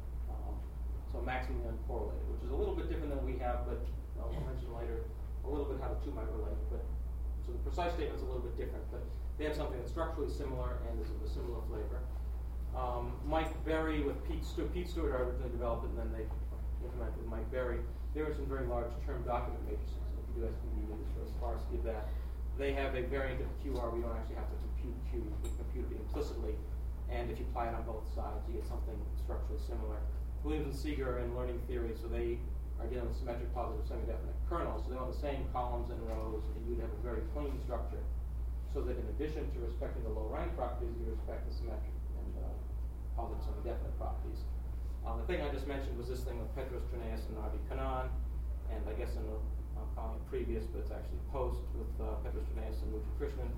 [SPEAKER 1] So maximally uncorrelated, which is a little bit different than we have, but I'll mention later a little bit how the two might relate. But so the precise statement's a little bit different, but they have something that's structurally similar and is of a similar flavor. Mike Berry with Pete Stewart originally developed it, and then they implemented with Mike Berry. There are some very large term document matrices. If you do SVD, just for a sparse give that. They have a variant of QR where you don't actually have to compute Q, you compute it implicitly, and if you apply it on both sides, you get something structurally similar. Williams and Seeger in learning theory, so they are dealing with symmetric positive semi-definite kernels, so they want the same columns and rows, and you'd have a very clean structure, so that in addition to respecting the low rank properties, you respect the symmetric and positive semi-definite properties. The thing I just mentioned was this thing with Petros Trineas and Arvi Kanan, and I guess I'm calling it previous, but it's actually post with Petros Trineas and Muthu Krishnan.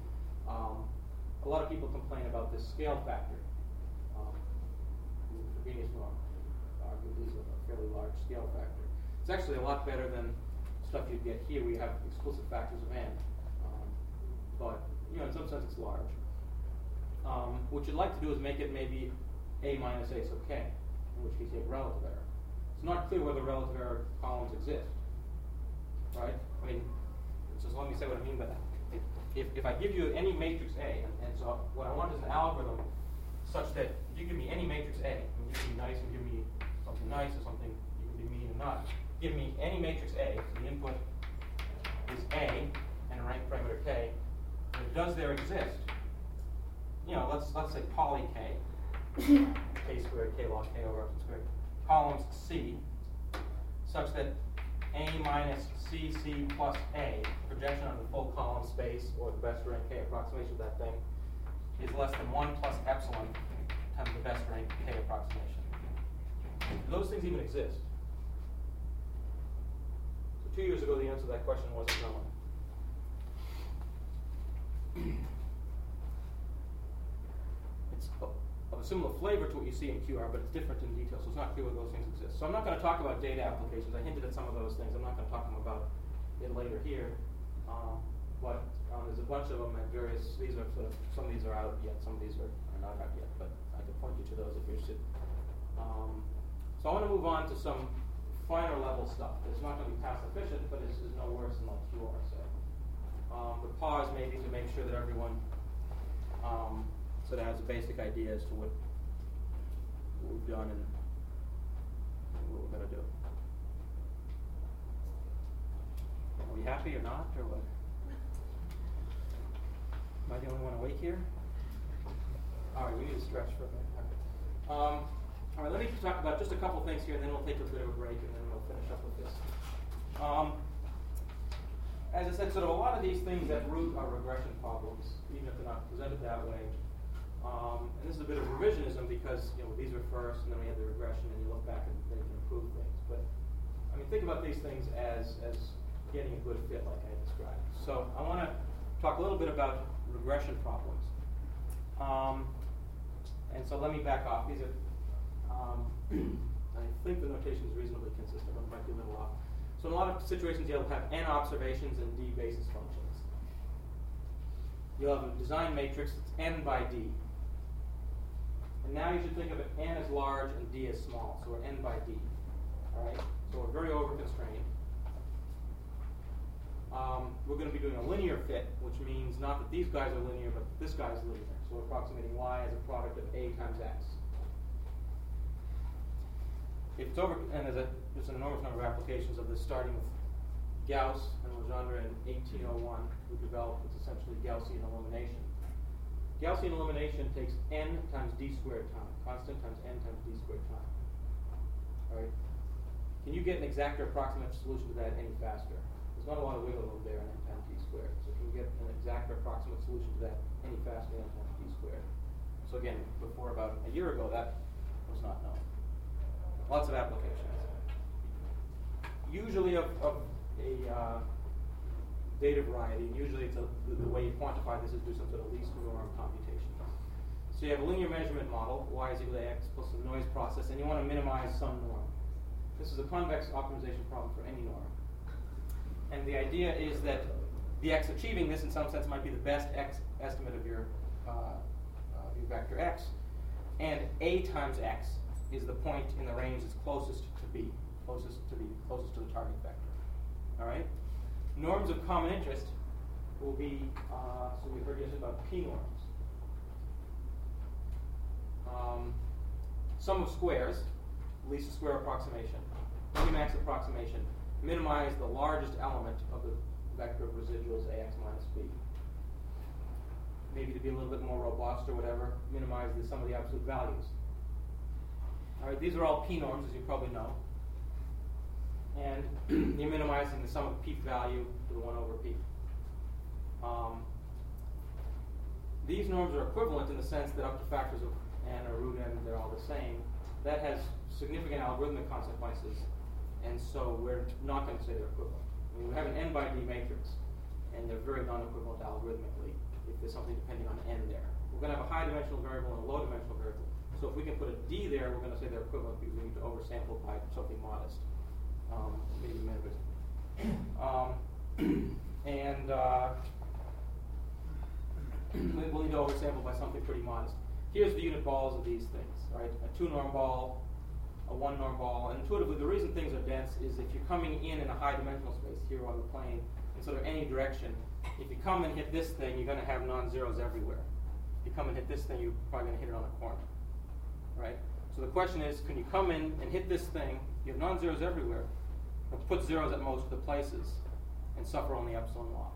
[SPEAKER 1] A lot of people complain about this scale factor. Frobenius norm arguably is a fairly large scale factor. It's actually a lot better than stuff you'd get here. We have explicit factors of n, but in some sense it's large. What you'd like to do is make it maybe A minus A sub k, in which case you have relative error. It's not clear whether relative error columns exist, right? I mean, so let me say what I mean by that. If I give you any matrix A, and so what I want is an algorithm such that if you give me any matrix A, and you can be nice and give me something nice or something, you can be mean and not. Give me any matrix A, so the input is A and a rank parameter K, and it does there exist. Let's say poly K, K squared, K log K over epsilon squared, columns C, such that A minus CC plus A, projection on the full column space, or the best rank K approximation of that thing, is less than 1 plus epsilon times the best rank K approximation. Do those things even exist? So 2 years ago, the answer to that question wasn't known. It's of a similar flavor to what you see in QR, but it's different in detail, so it's not clear whether those things exist. So I'm not going to talk about data applications. I hinted at some of those things. I'm not going to talk about it later here. But there's a bunch of them at various, these are sort of, some of these are out yet, some of these are not out yet, but I can point you to those if you're interested. So I want to move on to some finer level stuff. It's not going to be pass efficient, but it's no worse than like QR, say. The pause maybe to make sure that everyone sort of has a basic idea as to what we've done and what we're going to do. Are we happy or not, or what? Am I the only one awake here? All right, we need to stretch for a minute. All right, let me talk about just a couple things here, and then we'll take a bit of a break, and then we'll finish up with this. As I said, sort of a lot of these things at root are regression problems, even if they're not presented that way. And this is a bit of revisionism because these were first, and then we had the regression, and you look back and then you can improve things. But I mean, think about these things as getting a good fit, like I described. So I want to talk a little bit about regression problems. And so let me back off. These are, I think the notation is reasonably consistent, but it might be a little off. So in a lot of situations, you'll have n observations and d basis functions. You'll have a design matrix that's n by d. And now you should think of it n as large and d as small. So we're n by d. All right? So we're very over-constrained. We're going to be doing a linear fit, which means not that these guys are linear, but this guy's linear. So we're approximating y as a product of a times x. If it's over, and there's an enormous number of applications of this, starting with Gauss and Legendre in 1801, who developed what's essentially Gaussian elimination. Gaussian elimination takes n times d squared time, constant times n times d squared time. All right? Can you get an exact or approximate solution to that any faster? There's not a lot of wiggle room there in n times d squared. So can you get an exact or approximate solution to that any faster than n times d squared? So again, before about a year ago, that was not known. Lots of applications. Usually of a data variety, and usually it's the way you quantify this is do some sort of least norm computation. So you have a linear measurement model, y is equal to x plus the noise process, and you want to minimize some norm. This is a convex optimization problem for any norm. And the idea is that the x achieving this in some sense might be the best x estimate of your vector x, and a times x is the point in the range that's closest to b, closest to the target vector. All right? Norms of common interest will be, so we heard yesterday about p norms. Sum of squares, least square approximation, minimax approximation, minimize the largest element of the vector of residuals ax minus b. Maybe to be a little bit more robust or whatever, minimize the sum of the absolute values. All right, these are all p norms, as you probably know. And you're minimizing the sum of p value to the 1 over p. These norms are equivalent in the sense that up to factors of n or root n, they're all the same. That has significant algorithmic consequences, and so we're not going to say they're equivalent. I mean, we have an n by d matrix, and they're very non-equivalent algorithmically if there's something depending on n there. We're going to have a high-dimensional variable and a low-dimensional variable. So if we can put a d there, we're going to say they're equivalent because we need to oversample by something modest, maybe a minute. We'll need to oversample by something pretty modest. Here's the unit balls of these things, right? A 2-norm ball, a 1-norm ball, and intuitively the reason things are dense is if you're coming in a high-dimensional space here on the plane in sort of any direction, if you come and hit this thing, you're going to have non-zeros everywhere. If you come and hit this thing, you're probably going to hit it on a corner, right? So the question is, can you come in and hit this thing, you have non-zeros everywhere, but put zeros at most of the places and suffer only epsilon loss?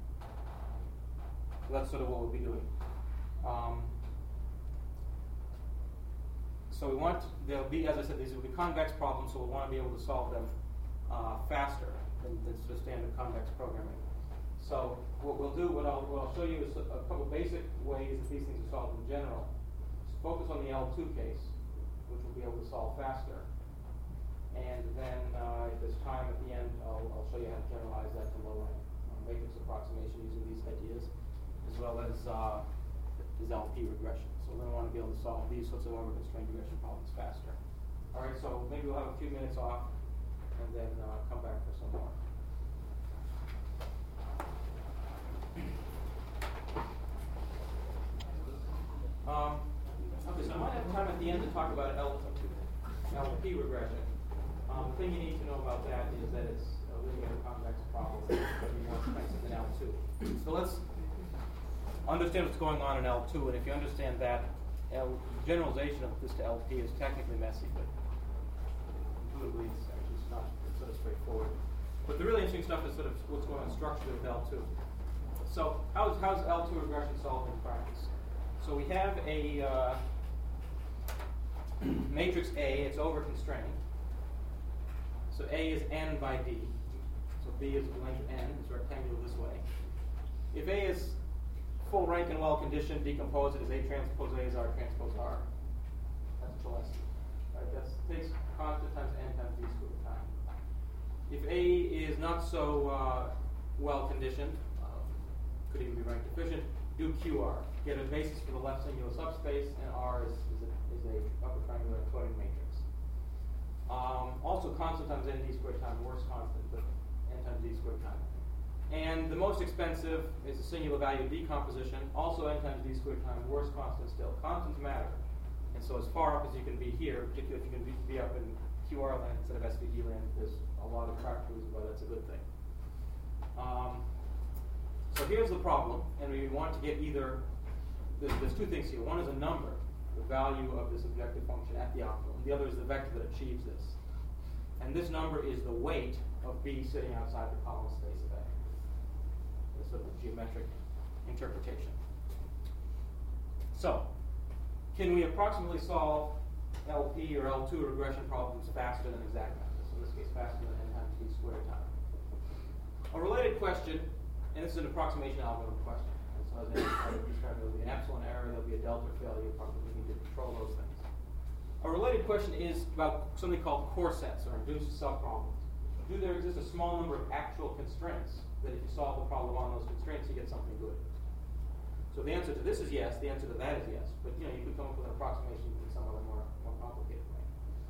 [SPEAKER 1] So that's sort of what we'll be doing. So we want, there'll be, as I said, these will be convex problems, so we'll want to be able to solve them faster than sort of standard convex programming. So what we'll do, what I'll show you is a couple basic ways that these things are solved in general. So focus on the L2 case, which we'll be able to solve faster. And then if there's time at the end, I'll show you how to generalize that to low rank matrix approximation using these ideas, as well as LP regression. So we're going to want to be able to solve these sorts of over-constrained regression problems faster. All right, so maybe we'll have a few minutes off, and then come back for some more. Okay, so I might have time at the end to talk about LP regression. The thing you need to know about that is that it's a linear convex problem. It's going to be more expensive than L2. So let's understand what's going on in L2, and if you understand that, generalization of this to LP is technically messy, but intuitively it's actually not sort of straightforward. But the really interesting stuff is sort of what's going on structurally with L2. So how's L2 regression solved in practice? So we have a matrix A, it's over-constrained. So A is n by D. So B is length n, it's rectangular this way. If A is full rank and well conditioned, decompose it as A transpose A is R transpose R. That's Cholesky. Right? That takes constant times n times D squared time. If A is not so well conditioned, could even be rank deficient, do QR. Get a basis for the left singular subspace, and R is a upper triangular encoding matrix. Also constant times n d squared time, worse constant, but n times d squared time. And the most expensive is a singular value decomposition, also n times d squared time, worse constant still. Constants matter. And so as far up as you can be here, particularly if you can be up in QR land instead of SVD land, there's a lot of practical reasons why that's a good thing. So here's the problem, and we want to get either, there's two things here. One is a number, the value of this objective function at the optimum. The other is the vector that achieves this. And this number is the weight of B sitting outside the column space of A. This sort of geometric interpretation. So, can we approximately solve LP or L2 regression problems faster than exact methods? In this case, faster than n times d squared time. A related question, and this is an approximation algorithm question. And so as I described, there will be an epsilon error, there will be a delta failure, probably need to control those things. A related question is about something called core sets or induced subproblems. Do there exist a small number of actual constraints that if you solve the problem on those constraints, you get something good? So the answer to this is yes, the answer to that is yes. But you could come up with an approximation in some other more complicated way.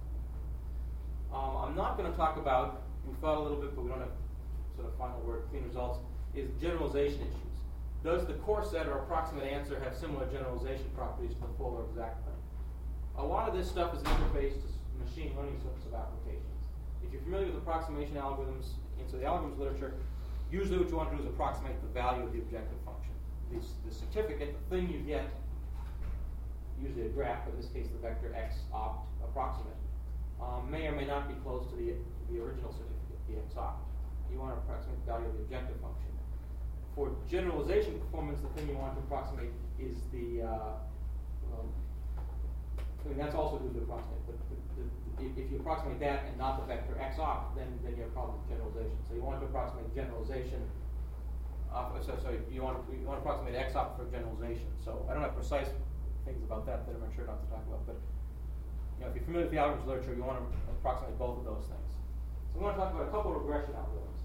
[SPEAKER 1] I'm not going to talk about, we thought a little bit, but we don't have sort of final word, clean results, is generalization issues. Does the core set or approximate answer have similar generalization properties to the full or exact thing? A lot of this stuff is interfaced to machine learning sorts of applications. If you're familiar with approximation algorithms, and so the algorithms literature, usually what you want to do is approximate the value of the objective function. The certificate, the thing you get, usually a graph, but in this case the vector x opt approximate, may or may not be close to the original certificate, the x opt. You want to approximate the value of the objective function. For generalization performance, the thing you want to approximate is the, that's also good to approximate, but if you approximate that and not the vector x opt, then you have a problem with generalization. So you want to approximate generalization, you want to approximate x opt for generalization. So I don't have precise things about that I'm sure not to talk about, but if you're familiar with the algorithms literature, you want to approximate both of those things. So we want to talk about a couple of regression algorithms.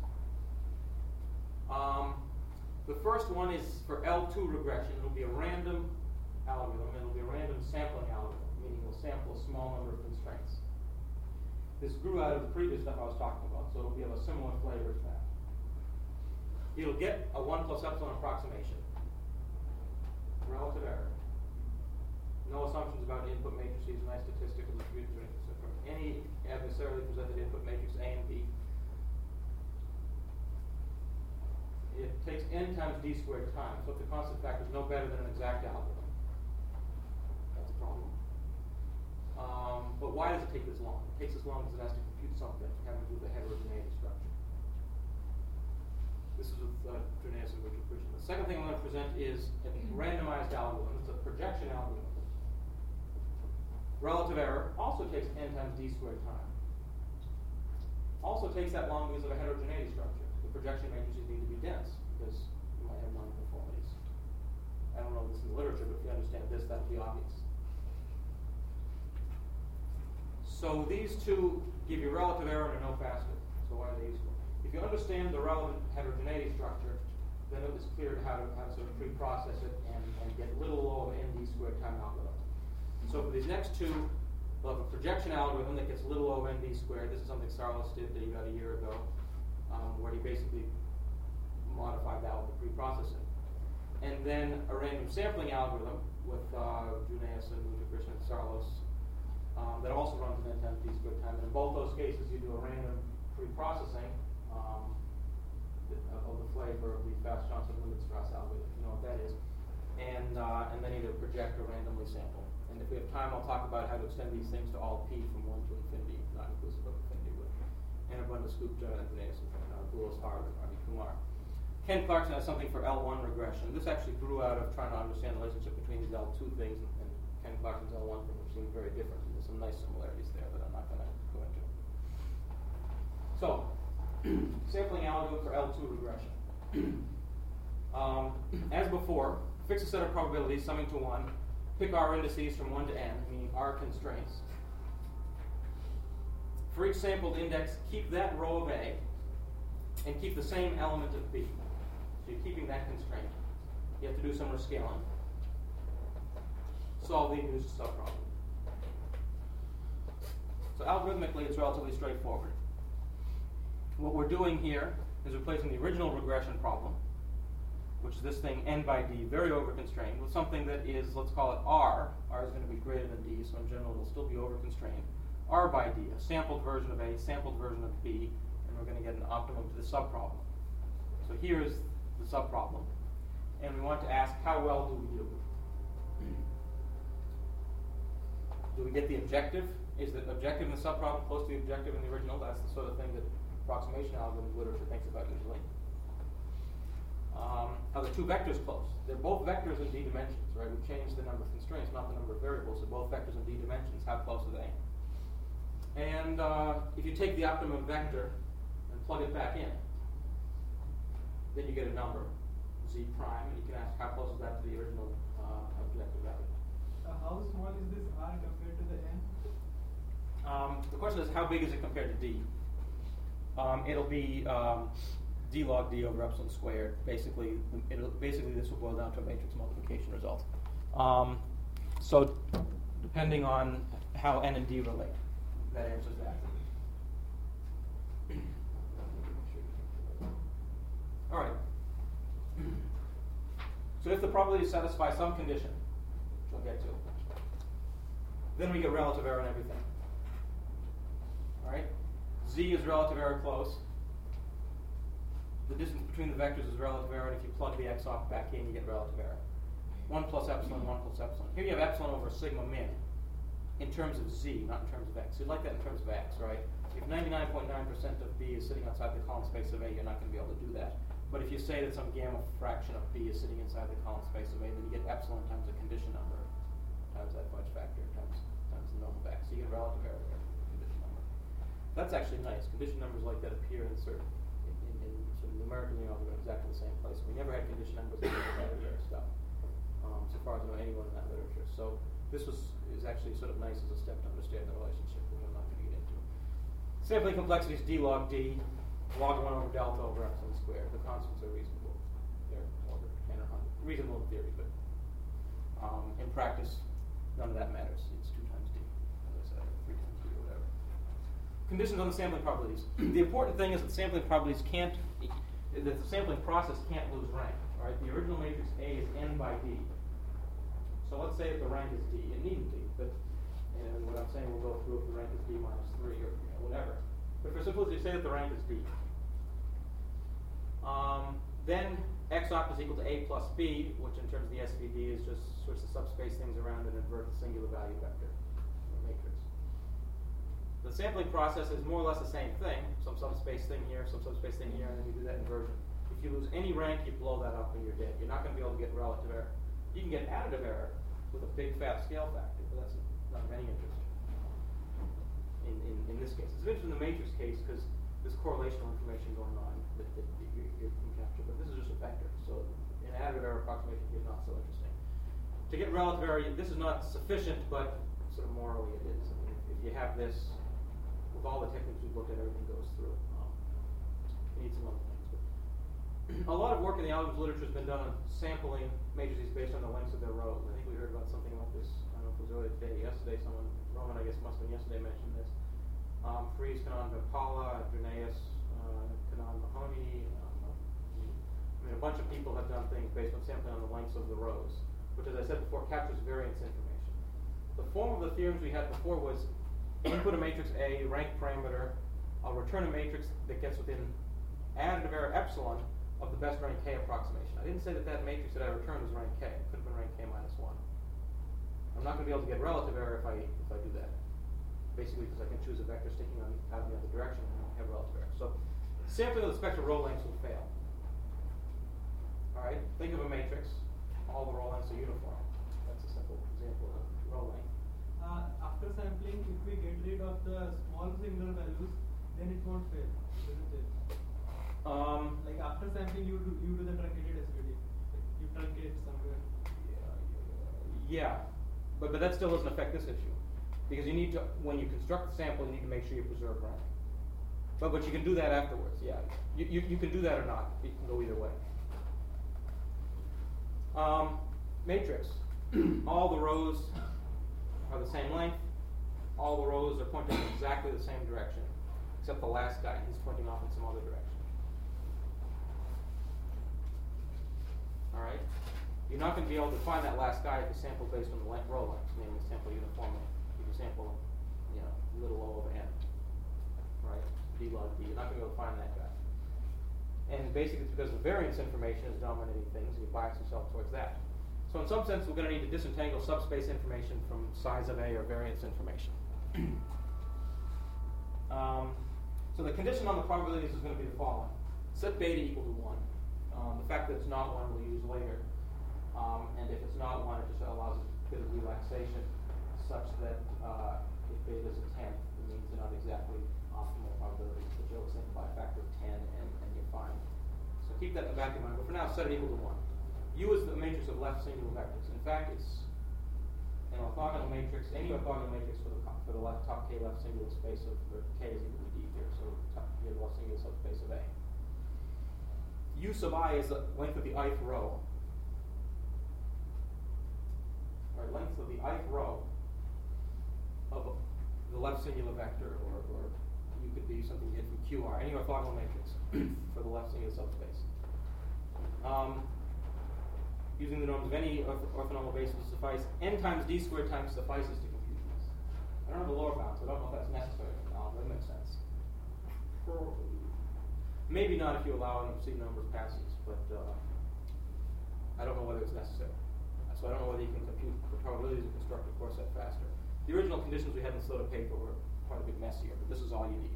[SPEAKER 1] The first one is for L2 regression. It'll be a random algorithm. It'll be a random sampling algorithm, meaning we'll sample a small number of constraints. This grew out of the previous stuff I was talking about, so it'll be of a similar flavor to that. It'll get a 1 plus epsilon approximation. Relative error. No assumptions about input matrices, nice statistical distribution from any adversarially presented input matrix A and B. It takes n times d squared time. So if the constant factor is no better than an exact algorithm, that's a problem. But why does it take this long? It takes as long as it has to compute something having to do with the heterogeneity structure. This is with Junius and Richard Pritchett. The second thing I'm going to present is a randomized algorithm. It's a projection algorithm. Relative error also takes n times d squared time. also takes that long because of a heterogeneity structure. The projection matrices need to be dense because you might have nonconformities. I don't know this in the literature, but if you understand this, that'll be obvious. So these two give you relative error and are no faster. So why are they useful? If you understand the relevant heterogeneity structure, then it was clear how to sort of pre-process it and get little O of ND squared time algorithm. So for these next two, we'll have a projection algorithm that gets little O of ND squared. This is something Sarlos did about a year ago, where he basically modified that with the pre-processing. And then a random sampling algorithm with Junius and Mutakrishnan and Sarlos that also runs in n times d squared time. And in both those cases, you do a random pre-processing of the flavor of the Fast-Johnson-Lindenstrass algorithm, if you know what that is, and then either project or randomly sample. And if we have time, I'll talk about how to extend these things to all p from 1 to infinity, not inclusive of infinity, with Anabunda Skupta and Junius and Goulas Harb and Ravi Kumar. Ken Clarkson has something for L1 regression. This actually grew out of trying to understand the relationship between these L2 things and Ken Clarkson's L1 thing, which seemed very different. And there's some nice similarities there that I'm not going to go into. So, sampling algorithm for L2 regression. As before, fix a set of probabilities summing to 1. Pick R indices from 1 to n, meaning R constraints. For each sampled index, keep that row of A and keep the same element of B. So you're keeping that constraint. You have to do some rescaling. Solve the induced subproblem. So algorithmically, it's relatively straightforward. What we're doing here is replacing the original regression problem, which is this thing n by d, very over-constrained, with something that is, let's call it R. R is going to be greater than d, so in general it'll still be over-constrained. R by d, a sampled version of A, sampled version of B, and we're going to get an optimum to the subproblem. So here's the subproblem, and we want to ask, how well do we do? Do we get the objective? Is the objective in the subproblem close to the objective in the original? That's the sort of thing that approximation algorithm literature thinks about usually. Are the two vectors close? They're both vectors in d dimensions, right? We've changed the number of constraints, not the number of variables. So both vectors in d dimensions. How close are they? And if you take the optimum vector and plug it back in, then you get a number, z prime, and you can ask how close is that to the original objective value.
[SPEAKER 3] How small is this R compared to the n?
[SPEAKER 1] The question is, how big is it compared to d? It'll be d log d over epsilon squared. Basically, this will boil down to a matrix multiplication result. So, depending on how n and d relate, that answers that. All right. So if the probability satisfies some condition, which I'll get to, then we get relative error in everything. All right. Z is relative error close. The distance between the vectors is relative error, and if you plug the x off back in, you get relative error. 1 plus epsilon, 1 plus epsilon. Here you have epsilon over sigma min in terms of z, not in terms of x. You'd like that in terms of x, right? If 99.9% of b is sitting outside the column space of A, you're not going to be able to do that. But if you say that some gamma fraction of b is sitting inside the column space of A, then you get epsilon times the condition number times that fudge factor times the norm of x. So you get relative error there, condition number. That's actually nice. Condition numbers like that appear in sort of numerically, they're in exactly the same place. We never had condition numbers in relative error stuff, so far as I know anyone in that literature. So this is actually sort of nice as a step to understand the relationship, which I'm not going to get into. Sampling complexity is d log d, log 1 over delta over epsilon squared. The constants are reasonable. They're order 10 or 100. Reasonable in theory, but in practice, none of that matters. It's 2 times d, as I said, or 3 times d, or whatever. Conditions on the sampling probabilities. The important thing is that sampling probabilities that the sampling process can't lose rank. All right, the original matrix A is n by d. So let's say that the rank is d. It needn't be, but what I'm saying we'll go through if the rank is d minus 3 or whatever. But for simplicity, say that the rank is d. Then x op is equal to a plus b, which in terms of the SVD is just switch the subspace things around and invert the singular value vector or matrix. The sampling process is more or less the same thing. Some subspace thing here, some subspace thing here, and then you do that inversion. If you lose any rank, you blow that up and you're dead. You're not going to be able to get relative error. You can get additive error with a big fat scale factor, but that's not of any interest in this case. It's of interest in the matrix case because this correlational information going on that you can capture. But this is just a vector, so an additive error approximation is not so interesting. To get relative error, this is not sufficient, but sort of morally it is. I mean, if you have this, with all the techniques we've looked at, everything goes through. You need some other things. But a lot of work in the algorithms literature has been done on sampling matrices based on the lengths of their rows. I think we heard about something like this, I don't know if it was earlier today, yesterday, Roman, I guess, must have been yesterday, mentioned this. Fries, Kanan, Vimpala, Adrianus, Kanan, Mahoney. I mean, a bunch of people have done things based on sampling on the lengths of the rows, which, as I said before, captures variance information. The form of the theorems we had before was input a matrix A, rank parameter, I'll return a matrix that gets within additive error epsilon of the best rank K approximation. I didn't say that that matrix that I returned was rank K. It could have been rank K minus 1. I'm not going to be able to get relative error if I do that. Basically, because I can choose a vector sticking out in the other direction and I don't have relative error. So sampling with respect to row lengths will fail. All right, think of a matrix. All the row lengths are uniform. That's a simple example of row length.
[SPEAKER 3] After sampling, if we get rid of the small singular values, then it won't fail, isn't it? Like after sampling, you do the truncated SVD. Like you truncate somewhere.
[SPEAKER 1] Yeah, but that still doesn't affect this issue, because you need to, when you construct the sample, you need to make sure you preserve rank. But you can do that afterwards. Yeah, you can do that or not. You can go either way. Matrix. All the rows are the same length. All the rows are pointing in exactly the same direction, except the last guy. He's pointing off in some other direction. All right. You're not going to be able to find that last guy if you sample based on the row length, namely sample uniformly. If you sample, little o of n, right? D log d. You're not going to be able to find that guy. And basically, it's because the variance information is dominating things, and you bias yourself towards that. So in some sense, we're going to need to disentangle subspace information from size of A or variance information. So the condition on the probabilities is going to be the following. Set beta equal to 1. The fact that it's not 1 we'll use later. And if it's not 1, it just allows a bit of relaxation such that if beta is a 10th, it means they're not exactly optimal probabilities, but you always think by a factor of 10 and you're fine. So keep that in the back of your mind. But for now, set it equal to 1. U is the matrix of left singular vectors. In fact, it's an orthogonal matrix, any orthogonal matrix for the left top K left singular space of K is equal to D here, so you have the left singular subspace of A. U sub I is the length of the ith row. Or length of the ith row of the left singular vector, or you could be something you get from QR, any orthogonal matrix for the left singular subspace. Using the norms of any orthonormal basis to suffice, n times d squared times suffices to compute this. I don't have a lower bound, so I don't know if that's necessary. That makes sense. Maybe not if you allow an obscene number of passes, but I don't know whether it's necessary. So I don't know whether you can compute the probabilities of construct a core set faster. The original conditions we had in the Slota paper were quite a bit messier, but this is all you need.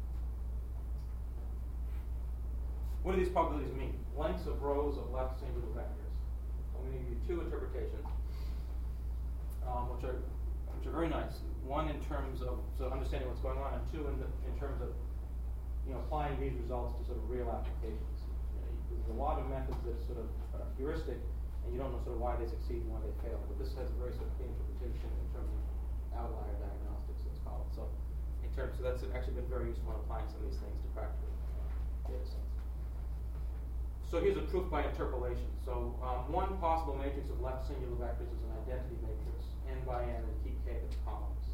[SPEAKER 1] What do these probabilities mean? Lengths of rows of left singular vectors. I'm going to give you two interpretations, which are very nice. One in terms of understanding what's going on, and two in terms of applying these results to sort of real applications. There's a lot of methods that sort of are heuristic, and you don't know sort of why they succeed and why they fail. But this has a very sort of clean interpretation in terms of outlier diagnostics, let's call it. So that's actually been very useful in applying some of these things to practical data sets. So here's a proof by interpolation. So one possible matrix of left singular vectors is an identity matrix, n by n, and keep k as columns.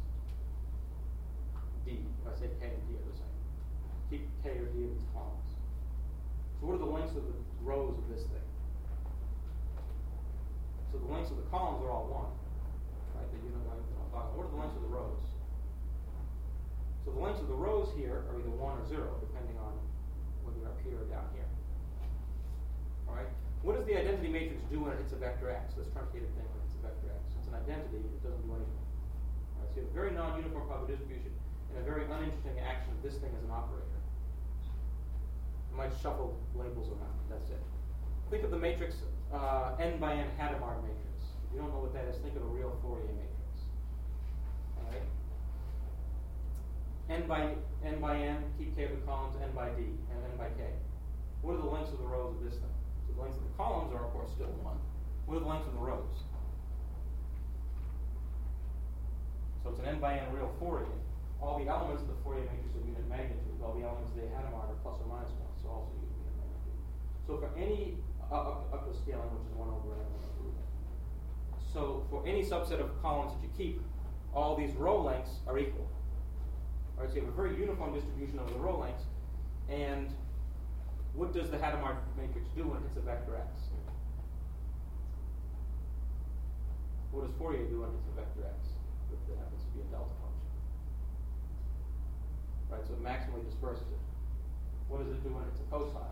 [SPEAKER 1] D, if I say k and d are the same. Keep k or d as columns. So what are the lengths of the rows of this thing? So the lengths of the columns are all 1, right? The unit length and all that. What are the lengths of the rows? So the lengths of the rows here are either 1 or 0, depending on whether you're up here or down here. All right. What does the identity matrix do when it hits a vector x? This truncated thing when it hits a vector x. It's an identity. It doesn't do anything. All right, so you have a very non-uniform probability distribution and a very uninteresting action of this thing as an operator. You might shuffle labels around. That's it. Think of the matrix n by n Hadamard matrix. If you don't know what that is, think of a real Fourier matrix. All right. n by n, keep k of the columns, n by d, and n by k. What are the lengths of the rows of this thing? So the lengths of the columns are, of course, still 1. What are the lengths of the rows? So it's an n by n real Fourier. All the elements of the Fourier matrix are unit magnitude. All the elements of the Hadamard are plus or minus 1, so also unit magnitude. So for any up to scaling, which is 1 over n, 1 over n. So for any subset of columns that you keep, all these row lengths are equal. All right, so you have a very uniform distribution of the row lengths. And what does the Hadamard matrix do when it hits a vector x? What does Fourier do when it hits a vector x? That happens to be a delta function. Right, so it maximally disperses it. What does it do when it's a cosine?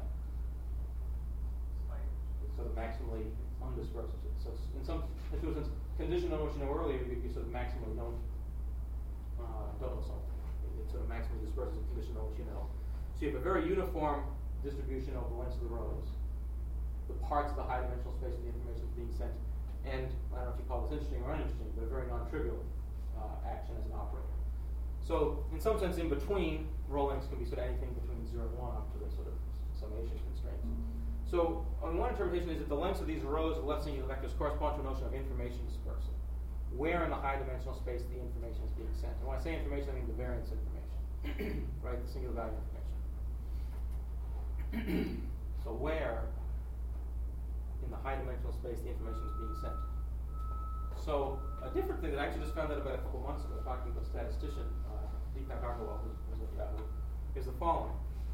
[SPEAKER 1] It sort of maximally undisperses it. So in some sense, condition on which you know earlier, you sort of maximally don't know something. It sort of maximally disperses a condition on which you know. So you have a very uniform distribution of the lengths of the rows, the parts of the high dimensional space of the information is being sent, and I don't know if you call this interesting or uninteresting, but a very non-trivial action as an operator. So in some sense, in between, row lengths can be sort of anything between 0 and 1 up to the sort of summation constraints. So one interpretation is that the lengths of these rows of left singular vectors correspond to a notion of information dispersal. Where in the high dimensional space the information is being sent. And when I say information, I mean the variance information, right? The singular value information. So where in the high dimensional space the information is being sent. So a different thing that I actually just found out about a couple months ago, talking to a statistician, Deepak Agarwal, who's at Yahoo, is the following.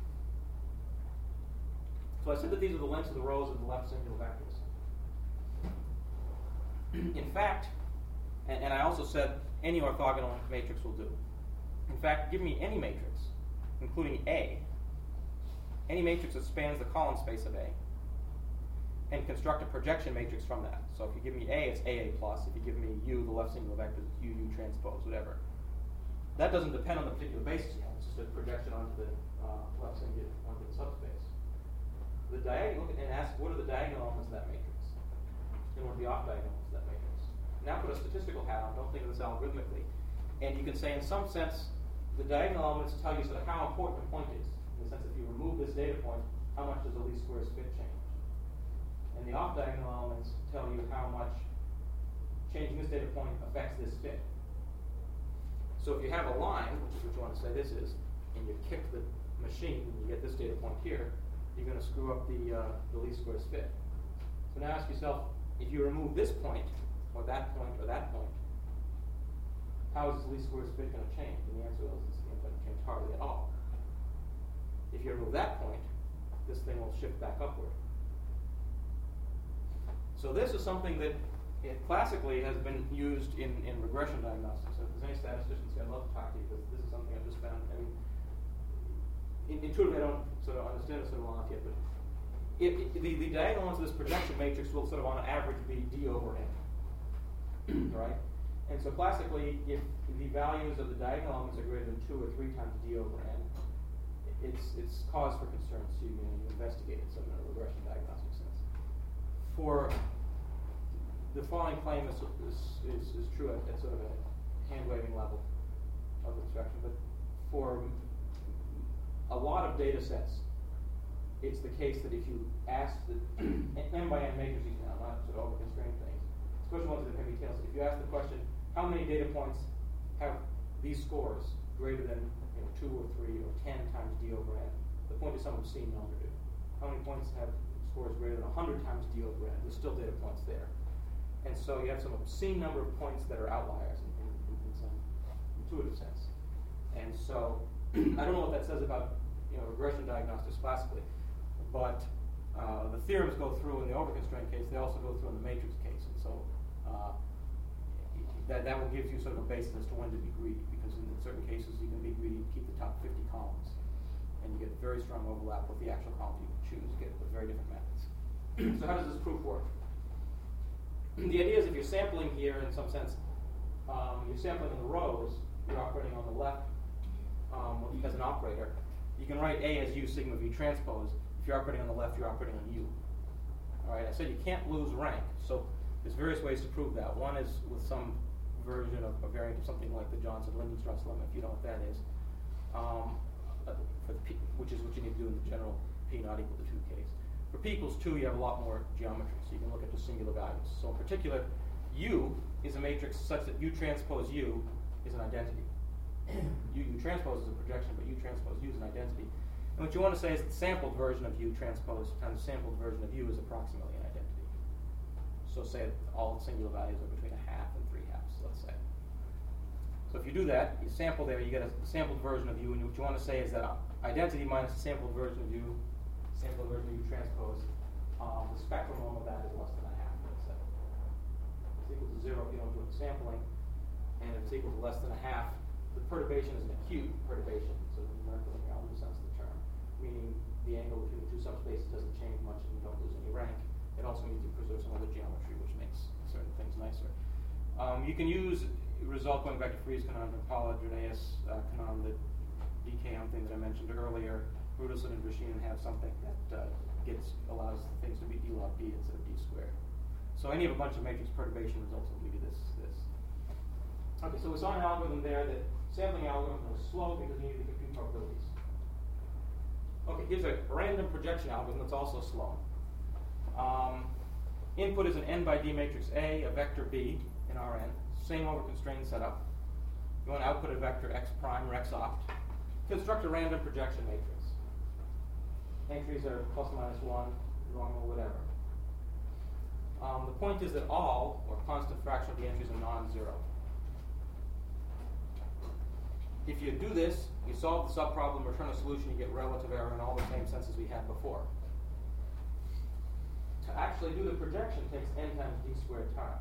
[SPEAKER 1] So I said that these are the lengths of the rows of the left singular vectors. In fact, and I also said any orthogonal matrix will do. In fact, give me any matrix, including A, any matrix that spans the column space of A, and construct a projection matrix from that. So if you give me A, it's AA plus. If you give me U, the left singular vector, it's UU transpose, whatever. That doesn't depend on the particular basis yet. It's just a projection onto the left singular, onto the subspace. The diagonal, and ask what are the diagonal elements of that matrix, and what are the off diagonal elements of that matrix. Now put a statistical hat on. Don't think of this algorithmically, and you can say in some sense the diagonal elements tell you sort of how important a point is. In the sense, if you remove this data point, how much does the least squares fit change? And the off diagonal elements tell you how much changing this data point affects this fit. So if you have a line, which is what you want to say this is, and you kick the machine and you get this data point here, you're going to screw up the least squares fit. So now ask yourself, if you remove this point, or that point, or that point, how is this least squares fit going to change? And the answer is it's going to change hardly at all. If you remove that point, this thing will shift back upward. So this is something that classically has been used in regression diagnostics. So if there's any statisticians here, I'd love to talk to you, because this is something I've just found. I mean, intuitively I don't sort of understand this sort of well enough yet, but the diagonal elements of this projection matrix will sort of on average be D over N, right? And so classically, if the values of the diagonal elements are greater than 2 or 3 times D over N, it's cause for concern, so you investigate it in a regression diagnostic sense. For the following claim is true at sort of a hand-waving level of abstraction, but for a lot of data sets, it's the case that if you ask the n by n matrices now, not sort of over-constrained things, especially ones that can be tails, if you ask the question, how many data points have these scores greater than 2 or 3 or 10 times D over N, the point is some obscene number. How many points have scores greater than 100 times D over N? There's still data points there. And so you have some obscene number of points that are outliers in some intuitive sense. And so I don't know what that says about regression diagnostics classically, but the theorems go through in the overconstrained case. They also go through in the matrix case. And so that will give you sort of a basis as to when to be greedy, because in certain cases you can be greedy and keep the top 50 columns, and you get very strong overlap with the actual columns you can choose. You get with very different methods. So how does this proof work? The idea is if you're sampling here in some sense, you're sampling in the rows, you're operating on the left as an operator. You can write A as U sigma V transpose. If you're operating on the left, you're operating on U. All right, I said you can't lose rank. So there's various ways to prove that. One is with some version of a variant of something like the Johnson-Lindenstrauss lemma, if you know what that is. which is what you need to do in the general p not equal to 2 case. For p equals 2, you have a lot more geometry, so you can look at the singular values. So in particular, U is a matrix such that U transpose U is an identity. U transpose is a projection, but U transpose U is an identity. And what you want to say is that the sampled version of U transpose times the sampled version of U is approximately an identity. So say all singular values are between 1/2 and 3/2, let's say. So if you do that, you sample there, you get a sampled version of U, and what you want to say is that identity minus the sampled version of U, sampled version of U transpose, the spectral norm of that is less than 1/2, let's say. It's equal to 0 if you don't do the sampling, and if it's equal to less than 1/2, the perturbation is an acute perturbation, so the numerical in the algebra sense of the term, meaning the angle between the two subspaces doesn't change much and you don't lose any rank. It also means you preserve some other geometry, which makes certain things nicer. You can use result going back to Freeze conundrum, Pollard, Linnaeus conundrum, the DKM thing that I mentioned earlier. Rudolphin and Drashinen have something that allows things to be d log d instead of d squared. So any of a bunch of matrix perturbation results will give you this. Okay, so we saw an algorithm there that sampling algorithm was slow because we needed to compute probabilities. Okay, here's a random projection algorithm that's also slow. Input is an n by d matrix A, a vector B in Rn, same over constrained setup. You want to output a vector x prime or x opt. Construct a random projection matrix. Entries are plus minus 1, normal, whatever. The point is that all, or constant fraction of the entries, are non-zero. If you do this, you solve the subproblem, return a solution, you get relative error in all the same senses we had before. To actually do the projection takes n times d squared time.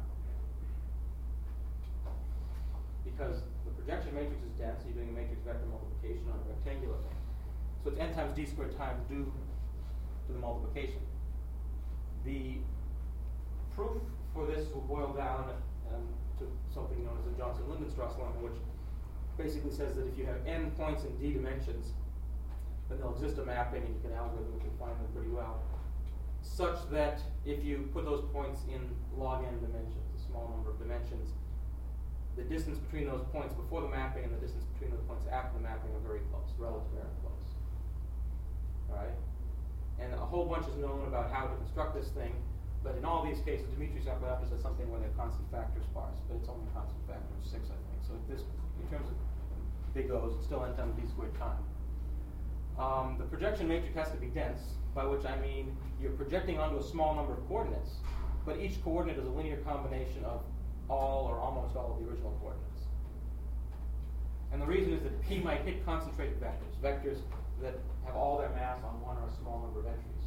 [SPEAKER 1] Because the projection matrix is dense, you're doing a matrix vector multiplication on a rectangular thing. So it's n times d squared time due to the multiplication. The proof for this will boil down to something known as the Johnson-Lindenstrass lemma, which basically says that if you have n points in d dimensions, then there'll exist a mapping, and you can algorithmically find them pretty well, such that if you put those points in log n dimensions, a small number of dimensions, the distance between those points before the mapping and the distance between those points after the mapping are very close, relative error close. All right? And a whole bunch is known about how to construct this thing, but in all these cases, Dimitri's apparatus has something where they're constant factor sparse, but it's only a constant factor of 6, I think. So this, in terms of big O's, it's still n times d squared time. The projection matrix has to be dense, by which I mean you're projecting onto a small number of coordinates, but each coordinate is a linear combination of all or almost all of the original coordinates. And the reason is that P might hit concentrated vectors, vectors that have all their mass on one or a small number of entries.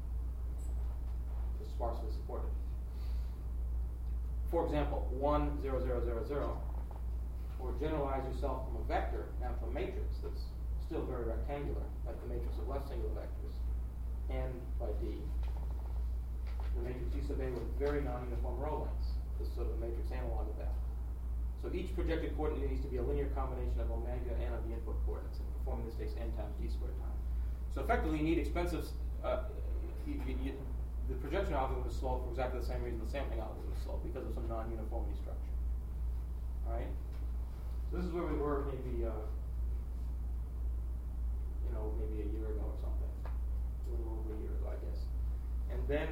[SPEAKER 1] It's sparsely supported. For example, 1, 0, 0, 0, 0, or generalize yourself from a vector now to a matrix that's still very rectangular, like the matrix of left singular vectors, n by d. The matrix U sub A with very non-uniform row lengths. This is sort of a matrix analog of that. So each projected coordinate needs to be a linear combination of omega n of the input coordinates, and performing this takes n times d squared time. So effectively, you need expensive. The projection algorithm is slow for exactly the same reason the sampling algorithm is slow, because of some non-uniformity structure. All right. So this is where we were maybe maybe a year ago or something, a little over a year ago, I guess. And then,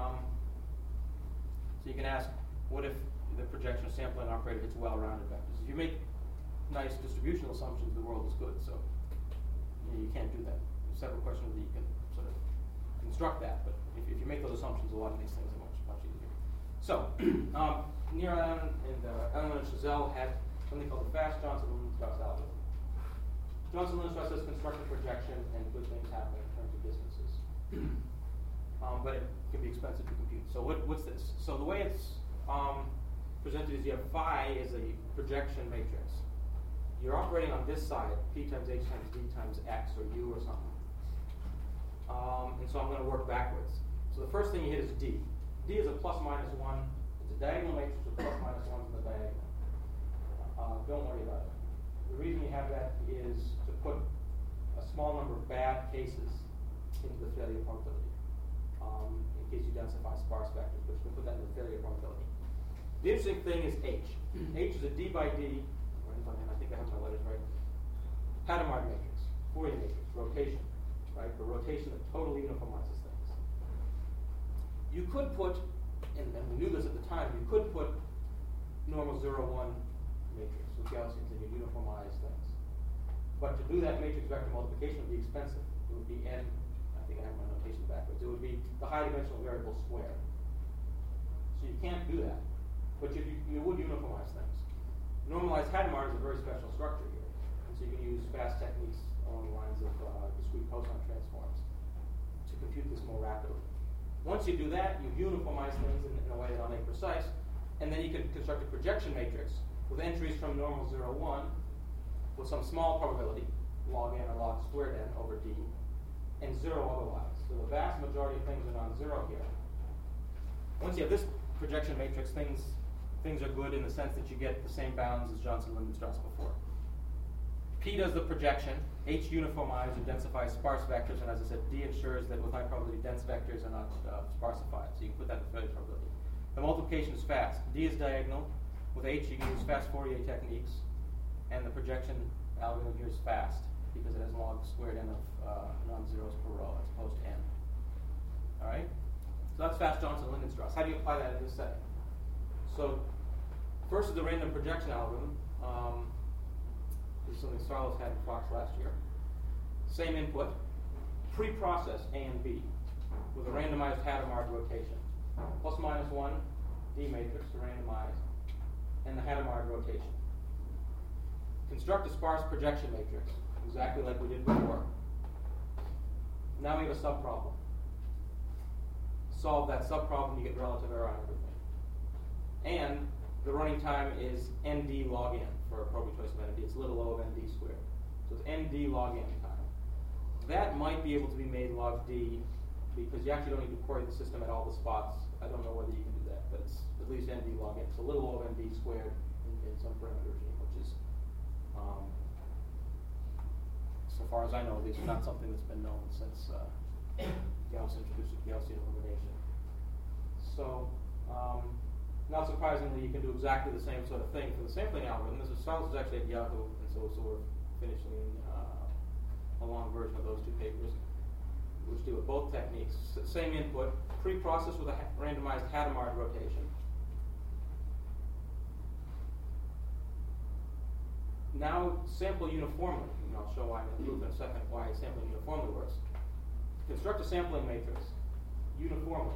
[SPEAKER 1] so you can ask, what if the projection or sampling operator hits well-rounded vectors? If you make nice distributional assumptions, the world is good. So you can't do that. There's several questions that you can sort of construct that, but if you make those assumptions, a lot of these things are much easier. So Neeran and Ellen and Chazelle had something called the fast Johnson-Lindenstrass algorithm. Johnson-Lindenstrass says construct a projection and good things happen in terms of distances. But it can be expensive to compute. So what's this? So the way it's presented is you have phi as a projection matrix. You're operating on this side, p times h times d times x or u or something. And so I'm going to work backwards. So the first thing you hit is d. D is a plus minus 1. It's a diagonal matrix with plus minus 1s in the diagonal. Don't worry about it. The reason you have that is to put a small number of bad cases into the failure probability. In case you densify sparse vectors, but you can put that in the failure probability. The interesting thing is h. H is a d by d, or I think I have my letters right, Hadamard matrix, Fourier matrix, rotation, right? The rotation that totally uniformizes things. You could put, and we knew this at the time, you could put normal 0, 1 matrix with Gaussians and you uniformize things. But to do that matrix vector multiplication would be expensive. It would be n, I think I have my notation backwards, it would be the high dimensional variable squared. So you can't do that. But you would uniformize things. Normalized Hadamard is a very special structure here. And so you can use fast techniques along the lines of discrete cosine transforms to compute this more rapidly. Once you do that, you uniformize things in a way that I'll make precise, and then you can construct a projection matrix with entries from normal 0, 1 with some small probability, log n or log squared n over d, and 0 otherwise. So the vast majority of things are non-zero here. Once you have this projection matrix, things are good in the sense that you get the same bounds as Johnson-Lindenstrass before. P does the projection, H uniformizes or densifies sparse vectors, and as I said, D ensures that with high probability dense vectors are not sparsified. So you can put that in failure probability. The multiplication is fast. D is diagonal. With H, you can use fast Fourier techniques, and the projection algorithm here is fast because it has log squared n of non-zeros per row as opposed to n. All right? So that's fast Johnson-Lindenstrass. How do you apply that in this setting? So first is the random projection algorithm. This is something Sarlos had in Fox last year. Same input, pre-process A and B with a randomized Hadamard rotation. Plus minus 1 D matrix to randomize, and the Hadamard rotation. Construct a sparse projection matrix, exactly like we did before. Now we have a subproblem. Solve that subproblem, you get relative error on everything. And the running time is nd log n for appropriate choice of nd. It's little o of nd squared. So it's nd log n time. That might be able to be made log d because you actually don't need to query the system at all the spots. I don't know whether you can do that, but it's at least nd log n. So little o of nd squared in some parameter regime, which is, so far as I know, at least not something that's been known since Gauss introduced Gaussian elimination. So, not surprisingly, you can do exactly the same sort of thing for the sampling algorithm. Sarlos is actually at Yahoo, and so we're finishing a long version of those two papers, which deal with both techniques. Same input, pre-processed with a randomized Hadamard rotation. Now sample uniformly. And I'll show why in a second why sampling uniformly works. Construct a sampling matrix uniformly.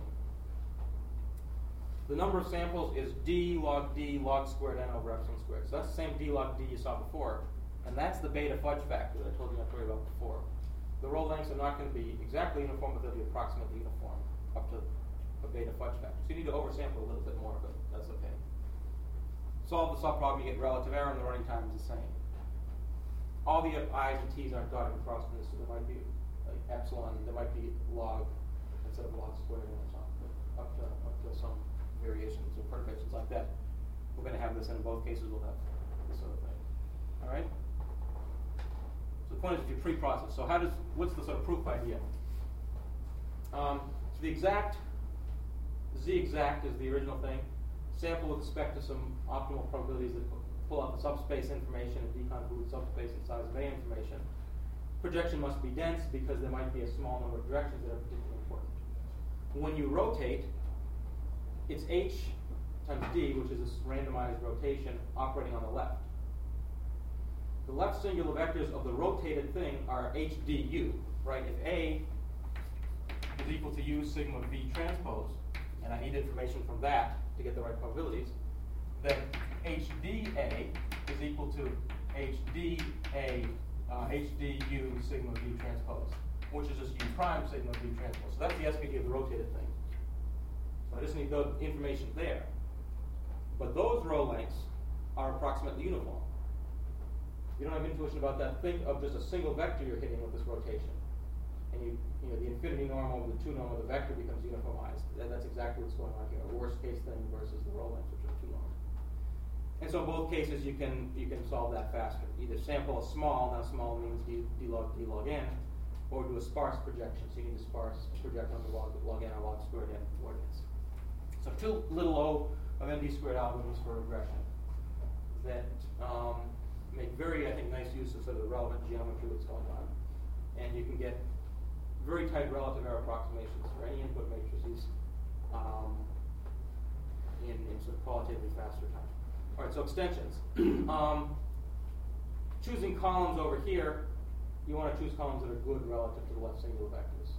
[SPEAKER 1] The number of samples is d log squared n over epsilon squared. So that's the same d log d you saw before, and that's the beta fudge factor that I told you not to worry about before. The row lengths are not going to be exactly uniform, but they'll be approximately uniform up to a beta fudge factor. So you need to oversample a little bit more, but that's okay. Solve the subproblem, you get relative error, and the running time is the same. All the i's and t's aren't dotted across this, so there might be like epsilon, there might be log instead of log squared or something, up to some variations or perturbations like that. We're going to have this, and in both cases we'll have this sort of thing. All right? So the point is if you pre-process. So what's the sort of proof idea? So the exact, z-exact is the original thing. Sample with respect to some optimal probabilities that pull out the subspace information and deconvolute subspace and size of A information. Projection must be dense because there might be a small number of directions that are particularly important. When you rotate, it's h times d, which is this randomized rotation operating on the left. The left singular vectors of the rotated thing are h d u, right? If A is equal to u sigma v transpose, and I need information from that to get the right probabilities, then HDA is equal to HDU sigma v transpose, which is just u prime sigma v transpose. So that's the SPD of the rotated thing. So I just need the information there. But those row lengths are approximately uniform. If you don't have intuition about that, think of just a single vector you're hitting with this rotation. And you know, the infinity norm over the 2 norm of the vector becomes uniformized. That's exactly what's going on here. A worst case thing versus the row lengths, which are 2 norms. And so in both cases, you can solve that faster. Either sample a small, now small means d log n, or do a sparse projection. So you need to sparse project on the log n or log squared n coordinates. So 2 little o of nd squared algorithms for regression that make very, I think, nice use of sort of the relevant geometry that's going on. And you can get very tight relative error approximations for any input matrices in sort of qualitatively faster time. All right, so extensions. Choosing columns over here, you want to choose columns that are good relative to the left singular vectors.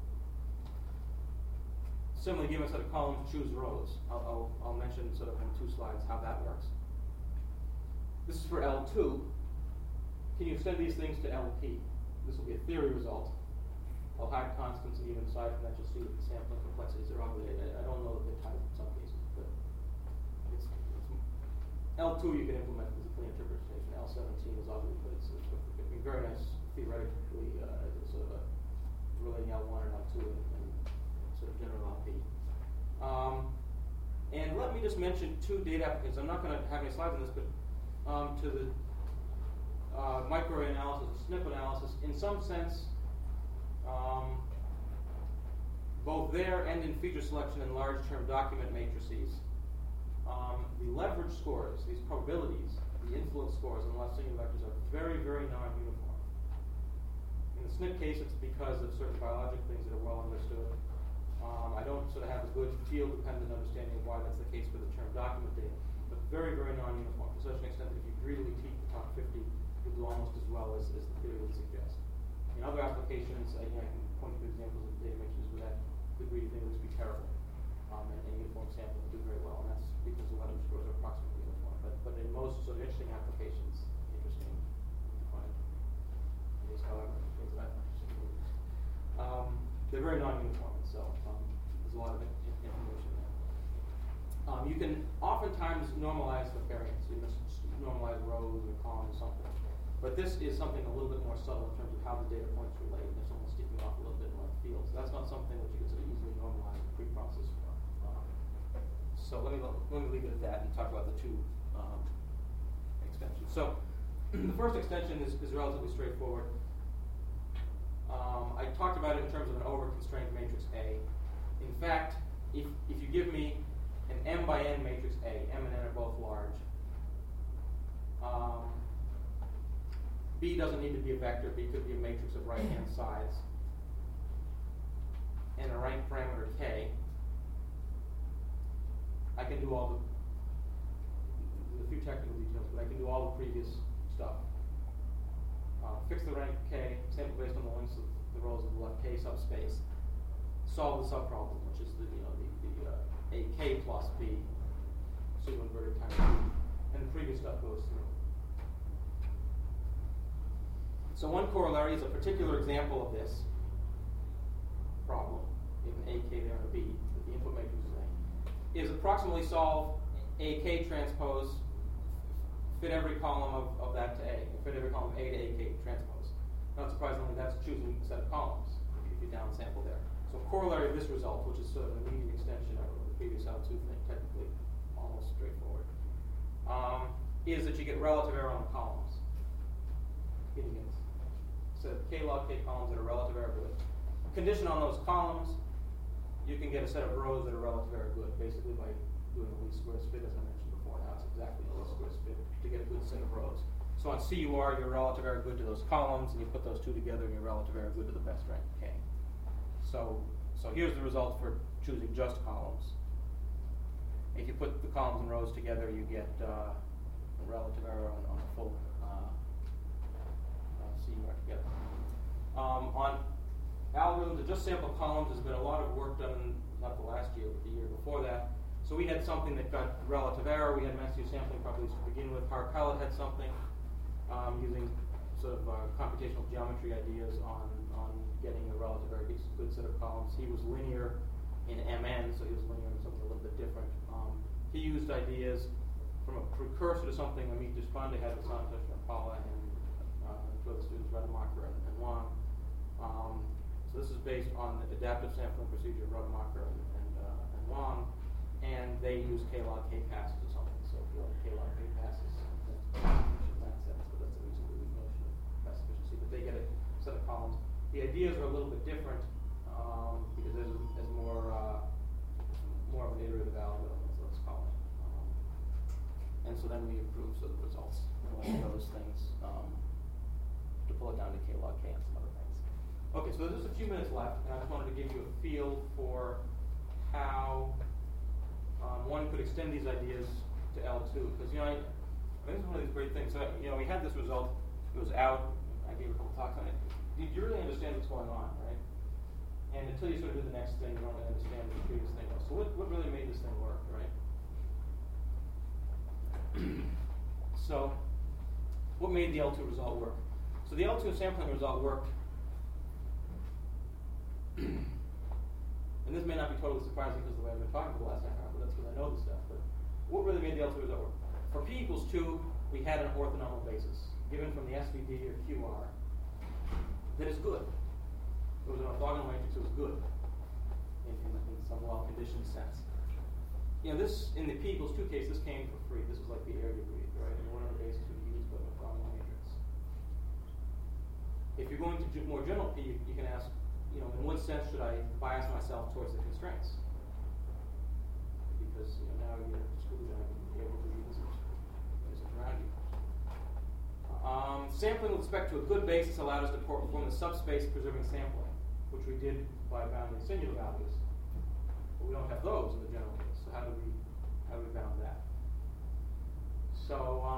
[SPEAKER 1] Similarly, given a set of columns, choose rows. I'll mention sort of in 2 slides how that works. This is for L2. Can you extend these things to LP? This will be a theory result. I'll hide constants, and even aside from that, you'll see that the sampling complexities are ugly. I don't know that they're tight in some cases, but it's L2 you can implement as a clean interpretation. L17 is ugly, but it's very nice theoretically as a sort of a relating L1 and L2 and sort of general LP. And let me just mention 2 data applications. I'm not going to have any slides on this, but to the microarray analysis or SNP analysis, in some sense, both there and in feature selection in large term document matrices, the leverage scores, these probabilities, the influence scores on left singular vectors are very, very non-uniform. In the SNP case, it's because of certain biological things that are well understood. I don't sort of have a good field-dependent understanding of why that's the case for the term document data, but very, very non-uniform, to such an extent that if you greedily teach the top 50, you'll do almost as well as the theory would suggest. In other applications, I can point to examples of data matrices where that the greedy thing would be terrible, and uniform sampling would do very well, and that's because the leverage scores are approximately uniform. But in most sort of interesting applications, however, things that they're very non-uniform, so there's a lot of information there. You can oftentimes normalize the variance. You must normalize rows or columns or something. But this is something a little bit more subtle in terms of how the data points relate, and if someone's sticking off a little bit in left field. So that's not something which you can sort of easily normalize and pre-process for. So let me leave it at that and talk about the 2 extensions. So the first extension is relatively straightforward. I talked about it in terms of an over-constrained matrix A. In fact, if you give me an M by N matrix A, M and N are both large, B doesn't need to be a vector. B could be a matrix of right-hand sides, and a rank parameter K. I can do all the few technical details, but I can do all the previous stuff. Fix the rank K, sample based on the lengths of the rows of the left K subspace. Solve the subproblem, which is the A K plus B pseudo-inverted times B, and the previous stuff goes through. So one corollary is a particular example of this problem, in A K there and a B, that the input matrix is A, is approximately solve A K transpose, fit every column of that to A, fit every column A to A K transpose. Not surprisingly, that's choosing a set of columns if you downsample there. So a corollary of this result, which is sort of an immediate extension of the previous L2 thing, technically almost straightforward, is that you get relative error on the columns. Hitting it. So K log K columns that are relative error good. Condition on those columns, you can get a set of rows that are relative error good, basically by doing the least squares fit, as I mentioned before. Now it's exactly the least squares fit to get a good set of rows. So on CUR, your relative error good to those columns, and you put those 2 together, and your relative error good to the best rank K. So here's the result for choosing just columns. If you put the columns and rows together, you get a relative error on the full CUR together. On algorithms that just sample columns, there's been a lot of work done, not the last year, but the year before that. So we had something that got relative error. We had massive sampling properties to begin with. Harr-Pellet had something using sort of computational geometry ideas on getting a relative error good set of columns. He was linear in MN, so he was linear in something a little bit different. He used ideas from a precursor to something Amit Deshpande had with Santosh Narpala and 2 other students, Rademacher and Wang. So this is based on the adaptive sampling procedure of Rademacher and Wang, and they use K log K passes or something. So if you like K log K passes, that's that sense, but that's a reasonably weak notion of pass efficiency. But they get a set of columns. The ideas are a little bit different because there's more of an iterative algorithm, let's call it. And so then then we improve sort of the results and those things to pull it down to k log k and some other things. Okay, so there's just a few minutes left, and I just wanted to give you a feel for how one could extend these ideas to L2, because I think this is one of these great things. So we had this result. It was out. I gave a couple talks on it. You really understand what's going on, right? And until you sort of do the next thing, you don't really understand what the previous thing was. So what really made this thing work, right? So what made the L2 result work? So the L2 sampling result worked. And this may not be totally surprising because of the way I've been talking for the last half hour, but that's because I know this stuff. But what really made the L2 result work? For p equals 2, we had an orthonormal basis given from the SVD or QR that is good. It was an orthogonal matrix. It was good in some well-conditioned sense. This in the p equals 2 case, this came for free. This was like the air you breathed, right? And one of the bases we used was an orthogonal matrix. If you're going to do more general p, you can ask, in what sense should I bias myself towards the constraints? Because now you're screwed and be able to read this around you. Sampling with respect to a good basis allowed us to perform the subspace preserving sampling, which we did by bounding singular values. But we don't have those in the general case. So how do we bound that? So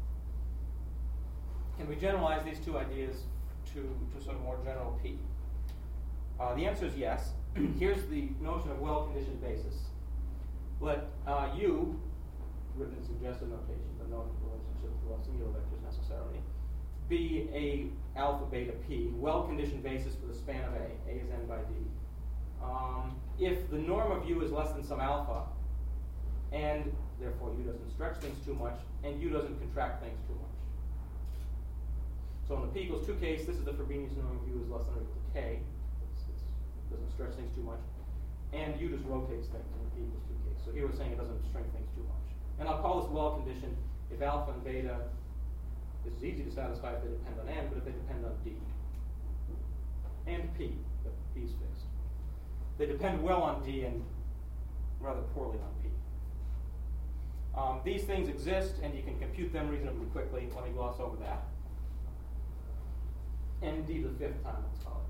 [SPEAKER 1] can we generalize these two ideas to sort of more general P? The answer is yes. Here's the notion of well-conditioned basis. Let U, written in suggestive notation, but no relationship to singular vectors necessarily, be a alpha beta P, well-conditioned basis for the span of A. A is n by D. If the norm of U is less than some alpha, and therefore U doesn't stretch things too much, and U doesn't contract things too much. So in the P equals 2 case, this is the Frobenius norm of U is less than or equal to K. It doesn't stretch things too much. And U just rotates things in the P equals 2 case. So here we're saying it doesn't shrink things too much. And I'll call this well-conditioned if alpha and beta, this is easy to satisfy if they depend on n, but if they depend on D. And P, but P is fixed. They depend well on D and rather poorly on P. These things exist, and you can compute them reasonably quickly. Let me gloss over that. And D to the 5th time, let's call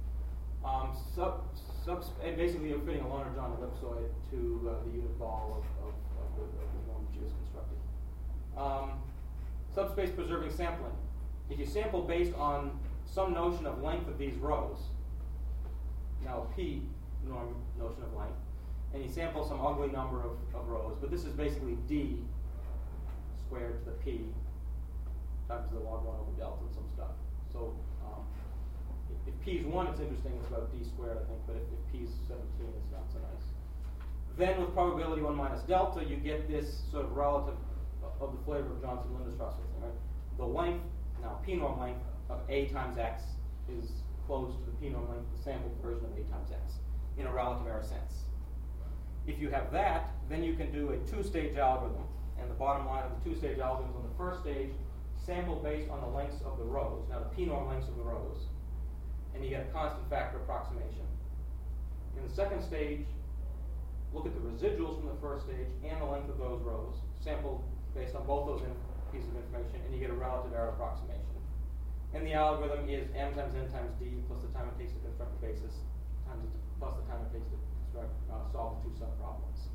[SPEAKER 1] it. Basically, you're fitting a Loner-John ellipsoid to the unit ball of the norm which is constructed. Subspace preserving sampling. If you sample based on some notion of length of these rows, now P norm notion of length, and you sample some ugly number of rows, but this is basically D squared to the P times the log 1 over delta and some stuff. So if P is 1, it's interesting. It's about D squared, I think. But if P is 17, it's not so nice. Then with probability 1 minus delta, you get this sort of relative of the flavor of Johnson-Lindström thing, right? The length, now P norm length of A times X is close to the P norm length, the sampled version of A times X, in a relative error sense. If you have that, then you can do a 2-stage algorithm. And the bottom line of the 2-stage algorithm is on the first stage, sample based on the lengths of the rows. Now the P norm lengths of the rows. And you get a constant factor approximation. In the second stage, look at the residuals from the first stage and the length of those rows, sample based on both those pieces of information, and you get a relative error approximation. And the algorithm is m times n times d plus the time it takes to construct a basis plus the time it takes to solve the 2 subproblems.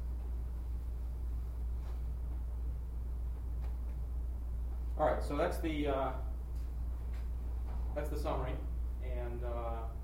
[SPEAKER 1] All right, so that's the summary, and